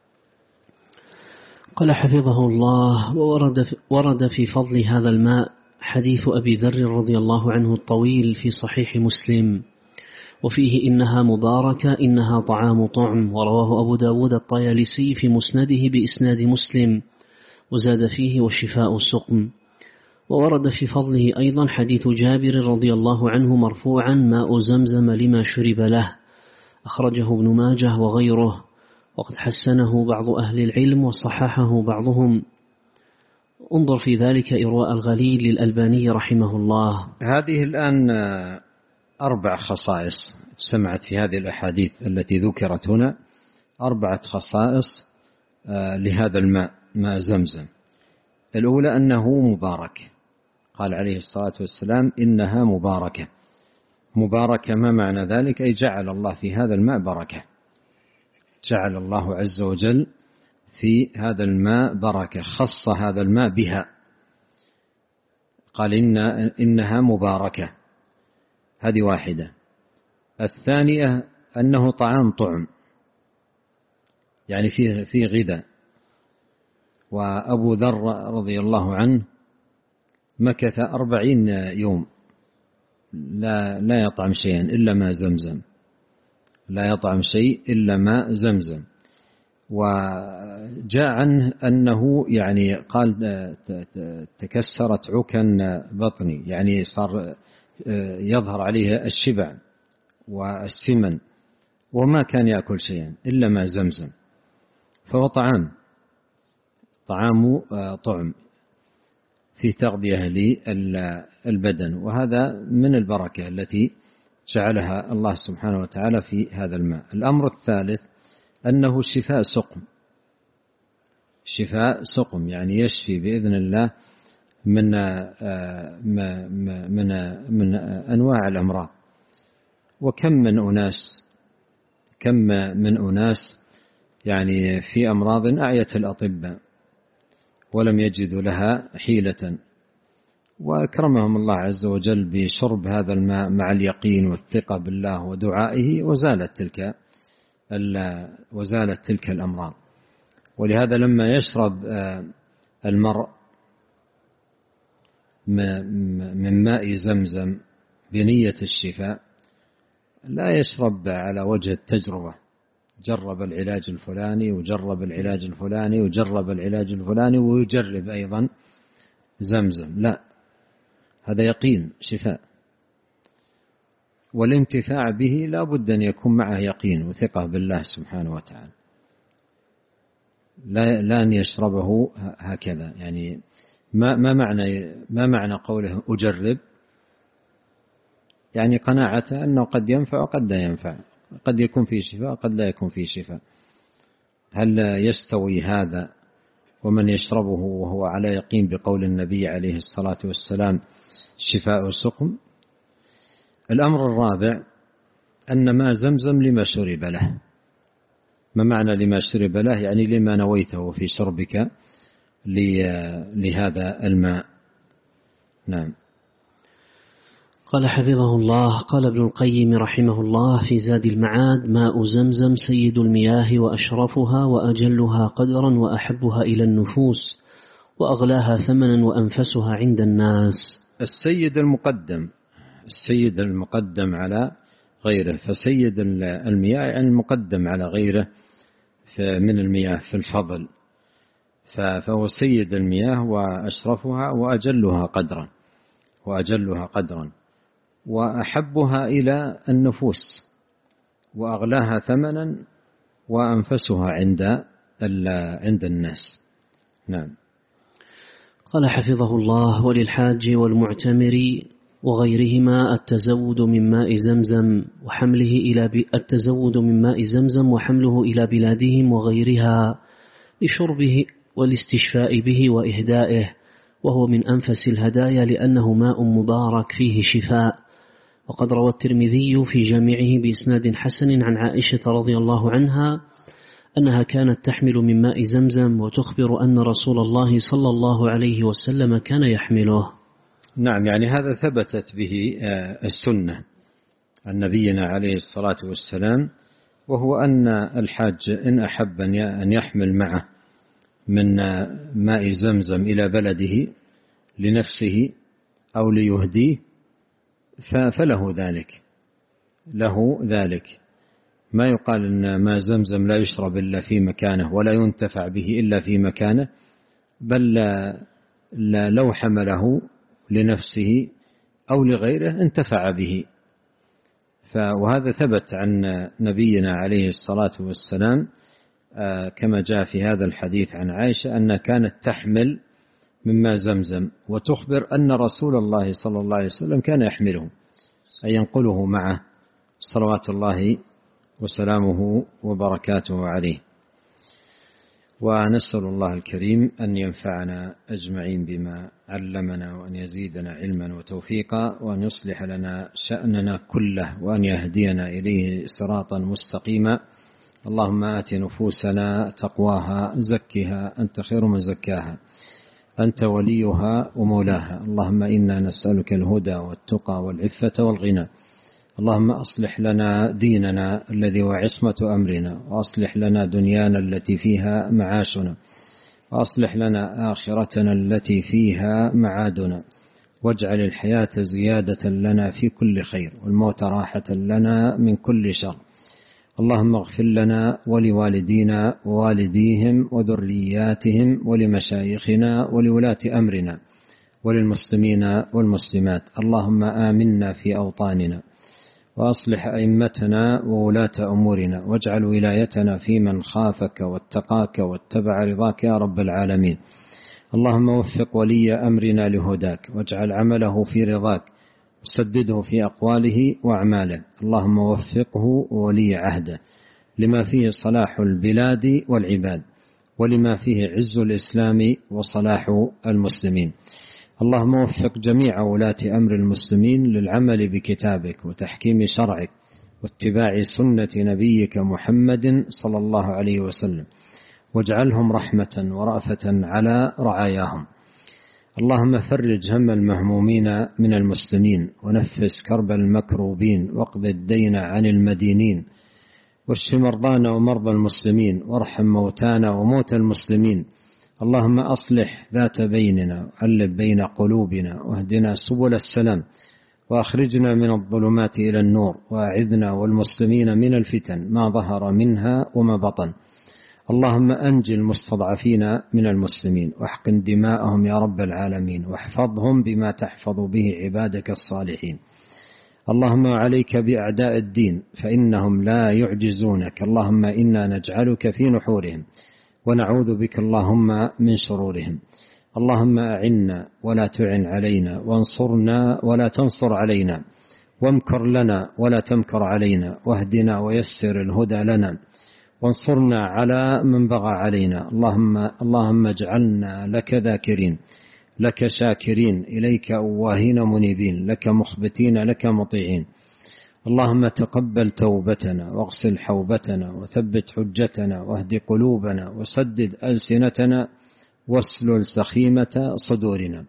قال حفظه الله: ورد في فضل هذا الماء حديث أبي ذر رضي الله عنه الطويل في صحيح مسلم، وفيه إنها مباركة إنها طعام طعم، ورواه أبو داود الطيالسي في مسنده بإسناد مسلم، وزاد فيه والشفاء سقم. وورد في فضله أيضا حديث جابر رضي الله عنه مرفوعا: ماء زمزم لما شرب له، أخرجه ابن ماجه وغيره، وقد حسنه بعض أهل العلم وصححه بعضهم. انظر في ذلك إرواء الغليل للألباني رحمه الله. هذه الآن 4 خصائص سمعت في هذه الأحاديث التي ذكرت هنا، 4 خصائص لهذا الماء، ماء زمزم. الأولى أنه مبارك، قال عليه الصلاة والسلام: إنها مباركة. مباركة ما معنى ذلك؟ أي جعل الله في هذا الماء بركة، جعل الله عز وجل في هذا الماء بركة، خص هذا الماء بها، قال إنها مباركة. هذه واحدة. الثانية أنه طعام طعم، يعني فيه غذاء. وأبو ذر رضي الله عنه مكث 40 يوم لا يطعم شيئا إلا ماء زمزم، لا يطعم شيء إلا ماء زمزم. وجاء عنه أنه يعني قال تكسرت عكن بطني، يعني صار يظهر عليه الشبع والسمن، وما كان يأكل شيئا إلا ماء زمزم. فهو طعام طعم في تغذية للبدن، وهذا من البركة التي جعلها الله سبحانه وتعالى في هذا الماء. الأمر الثالث أنه شفاء سقم، يعني يشفي بإذن الله من أنواع الأمراض. وكم من أناس يعني في أمراض أعيت الأطباء ولم يجدوا لها حيلة، وأكرمهم الله عز وجل بشرب هذا الماء مع اليقين والثقة بالله ودعائه، وزالت تلك الأمراض. ولهذا لما يشرب المرء من ماء زمزم بنية الشفاء لا يشرب على وجه التجربة، جرب العلاج الفلاني وجرب العلاج الفلاني وجرب العلاج الفلاني ويجرب أيضا زمزم، لا، هذا يقين شفاء. والانتفاع به لا بد أن يكون معه يقين وثقة بالله سبحانه وتعالى، لا أن يشربه هكذا. يعني ما معنى قوله أجرب؟ يعني قناعة أنه قد ينفع وقد لا ينفع، قد يكون فيه شفاء وقد لا يكون فيه شفاء. هل يستوي هذا ومن يشربه وهو على يقين بقول النبي عليه الصلاة والسلام شفاء سقم؟ الأمر الرابع أن ماء زمزم لما شرب له. ما معنى لما شرب له؟ يعني لما نويته في شربك لهذا الماء. نعم. قال حفظه الله: قال ابن القيم رحمه الله في زاد المعاد: ماء زمزم سيد المياه وأشرفها وأجلها قدرا وأحبها إلى النفوس وأغلاها ثمنا وأنفسها عند الناس. السيد المقدم على غيره، فسيد المياه يعني المقدم على غيره من المياه في الفضل، فهو سيد المياه وأشرفها وأجلها قدرا وأحبها إلى النفوس وأغلاها ثمنا وأنفسها عند الناس. نعم. قال حفظه الله: وللحاج والمعتمر وغيرهما التزود من ماء زمزم وحمله إلى بلادهم وغيرها لشربه والاستشفاء به وإهدائه، وهو من أنفس الهدايا لأنه ماء مبارك فيه شفاء، وقد روى الترمذي في جامعه بإسناد حسن عن عائشة رضي الله عنها أنها كانت تحمل من ماء زمزم وتخبر أن رسول الله صلى الله عليه وسلم كان يحمله. نعم، يعني هذا ثبتت به السنة عن نبينا عليه الصلاة والسلام، وهو أن الحاج إن أحب أن يحمل معه من ماء زمزم إلى بلده لنفسه أو ليهديه فله ذلك، له ذلك. ما يقال أن ماء زمزم لا يشرب إلا في مكانه ولا ينتفع به إلا في مكانه، بل لو حمله لنفسه أو لغيره انتفع به. وهذا ثبت عن نبينا عليه الصلاة والسلام كما جاء في هذا الحديث عن عائشة أنها كانت تحمل من ماء زمزم وتخبر أن رسول الله صلى الله عليه وسلم كان يحمله، أي ينقله معه صلوات الله وسلامه وبركاته عليه. ونسأل الله الكريم أن ينفعنا أجمعين بما علمنا، وأن يزيدنا علما وتوفيقا، وأن يصلح لنا شأننا كله، وأن يهدينا إليه صراطا مستقيما. اللهم آت نفوسنا تقواها زكها أنت خير من زكاها أنت وليها ومولاها. اللهم إنا نسألك الهدى والتقى والعفة والغنى. اللهم أصلح لنا ديننا الذي هو عصمة أمرنا، وأصلح لنا دنيانا التي فيها معاشنا، وأصلح لنا آخرتنا التي فيها معادنا، واجعل الحياة زيادة لنا في كل خير، والموت راحة لنا من كل شر. اللهم اغفر لنا ولوالدينا ووالديهم وذرياتهم ولمشايخنا ولولاة أمرنا وللمسلمين والمسلمات. اللهم آمنا في أوطاننا، وأصلح أئمتنا وولاة أمورنا، واجعل ولايتنا في من خافك واتقاك واتبع رضاك يا رب العالمين. اللهم وفق ولي أمرنا لهداك، واجعل عمله في رضاك، وسدده في أقواله وأعماله. اللهم وفقه ولي عهده لما فيه صلاح البلاد والعباد، ولما فيه عز الإسلام وصلاح المسلمين. اللهم وفق جميع ولاة أمر المسلمين للعمل بكتابك وتحكيم شرعك واتباع سنة نبيك محمد صلى الله عليه وسلم، واجعلهم رحمة ورأفة على رعاياهم. اللهم فرج هم المهمومين من المسلمين، ونفس كرب المكروبين، واقض الدين عن المدينين، واشف مرضانا ومرضى المسلمين، وارحم موتانا وموتى المسلمين. اللهم أصلح ذات بيننا، وألف بين قلوبنا، واهدنا سبل السلام، وأخرجنا من الظلمات إلى النور، وأعذنا والمسلمين من الفتن ما ظهر منها وما بطن. اللهم أنجي المستضعفين من المسلمين، واحقن دماءهم يا رب العالمين، واحفظهم بما تحفظ به عبادك الصالحين. اللهم عليك بأعداء الدين فإنهم لا يعجزونك. اللهم إنا نجعلك في نحورهم، ونعوذ بك اللهم من شرورهم. اللهم أعنا ولا تعن علينا، وانصرنا ولا تنصر علينا، وامكر لنا ولا تمكر علينا، واهدنا ويسر الهدى لنا، وانصرنا على من بغى علينا. اللهم اجعلنا لك ذاكرين، لك شاكرين، إليك أواهين منيبين، لك مخبتين، لك مطيعين. اللهم تقبل توبتنا، واغسل حوبتنا، وثبت حجتنا، واهد قلوبنا، وسدد ألسنتنا، واسلل سخيمة صدورنا.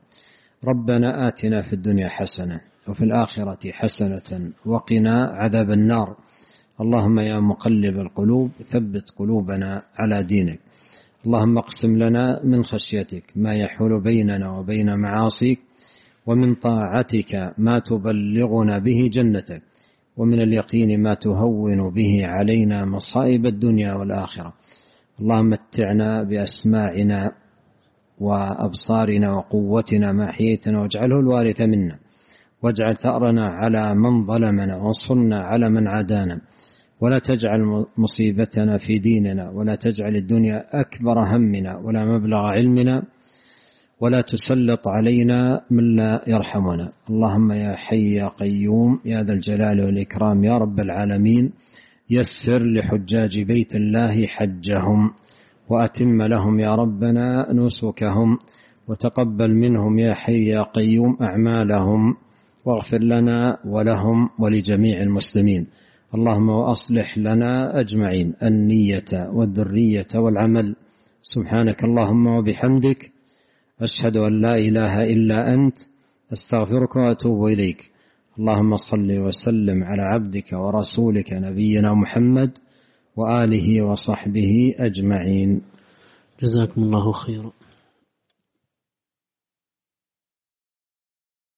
ربنا آتنا في الدنيا حسنة، وفي الآخرة حسنة، وقنا عذاب النار. اللهم يا مقلب القلوب ثبت قلوبنا على دينك. اللهم اقسم لنا من خشيتك ما يحول بيننا وبين معاصيك، ومن طاعتك ما تبلغنا به جنتك، ومن اليقين ما تهون به علينا مصائب الدنيا والآخرة. اللهم متعنا بأسماعنا وأبصارنا وقوتنا ما أحييتنا، واجعله الوارث منا، واجعل ثأرنا على من ظلمنا، وانصرنا على من عادانا، ولا تجعل مصيبتنا في ديننا، ولا تجعل الدنيا أكبر همنا ولا مبلغ علمنا، ولا تسلط علينا من لا يرحمنا. اللهم يا حي يا قيوم يا ذا الجلال والإكرام يا رب العالمين، يسر لحجاج بيت الله حجهم، وأتم لهم يا ربنا نسكهم، وتقبل منهم يا حي يا قيوم أعمالهم، واغفر لنا ولهم ولجميع المسلمين. اللهم وأصلح لنا أجمعين النية والذرية والعمل. سبحانك اللهم وبحمدك، أشهد أن لا إله إلا أنت، أستغفرك وأتوب إليك. اللهم صل وسلم على عبدك ورسولك نبينا محمد وآله وصحبه أجمعين. جزاكم الله خيرا.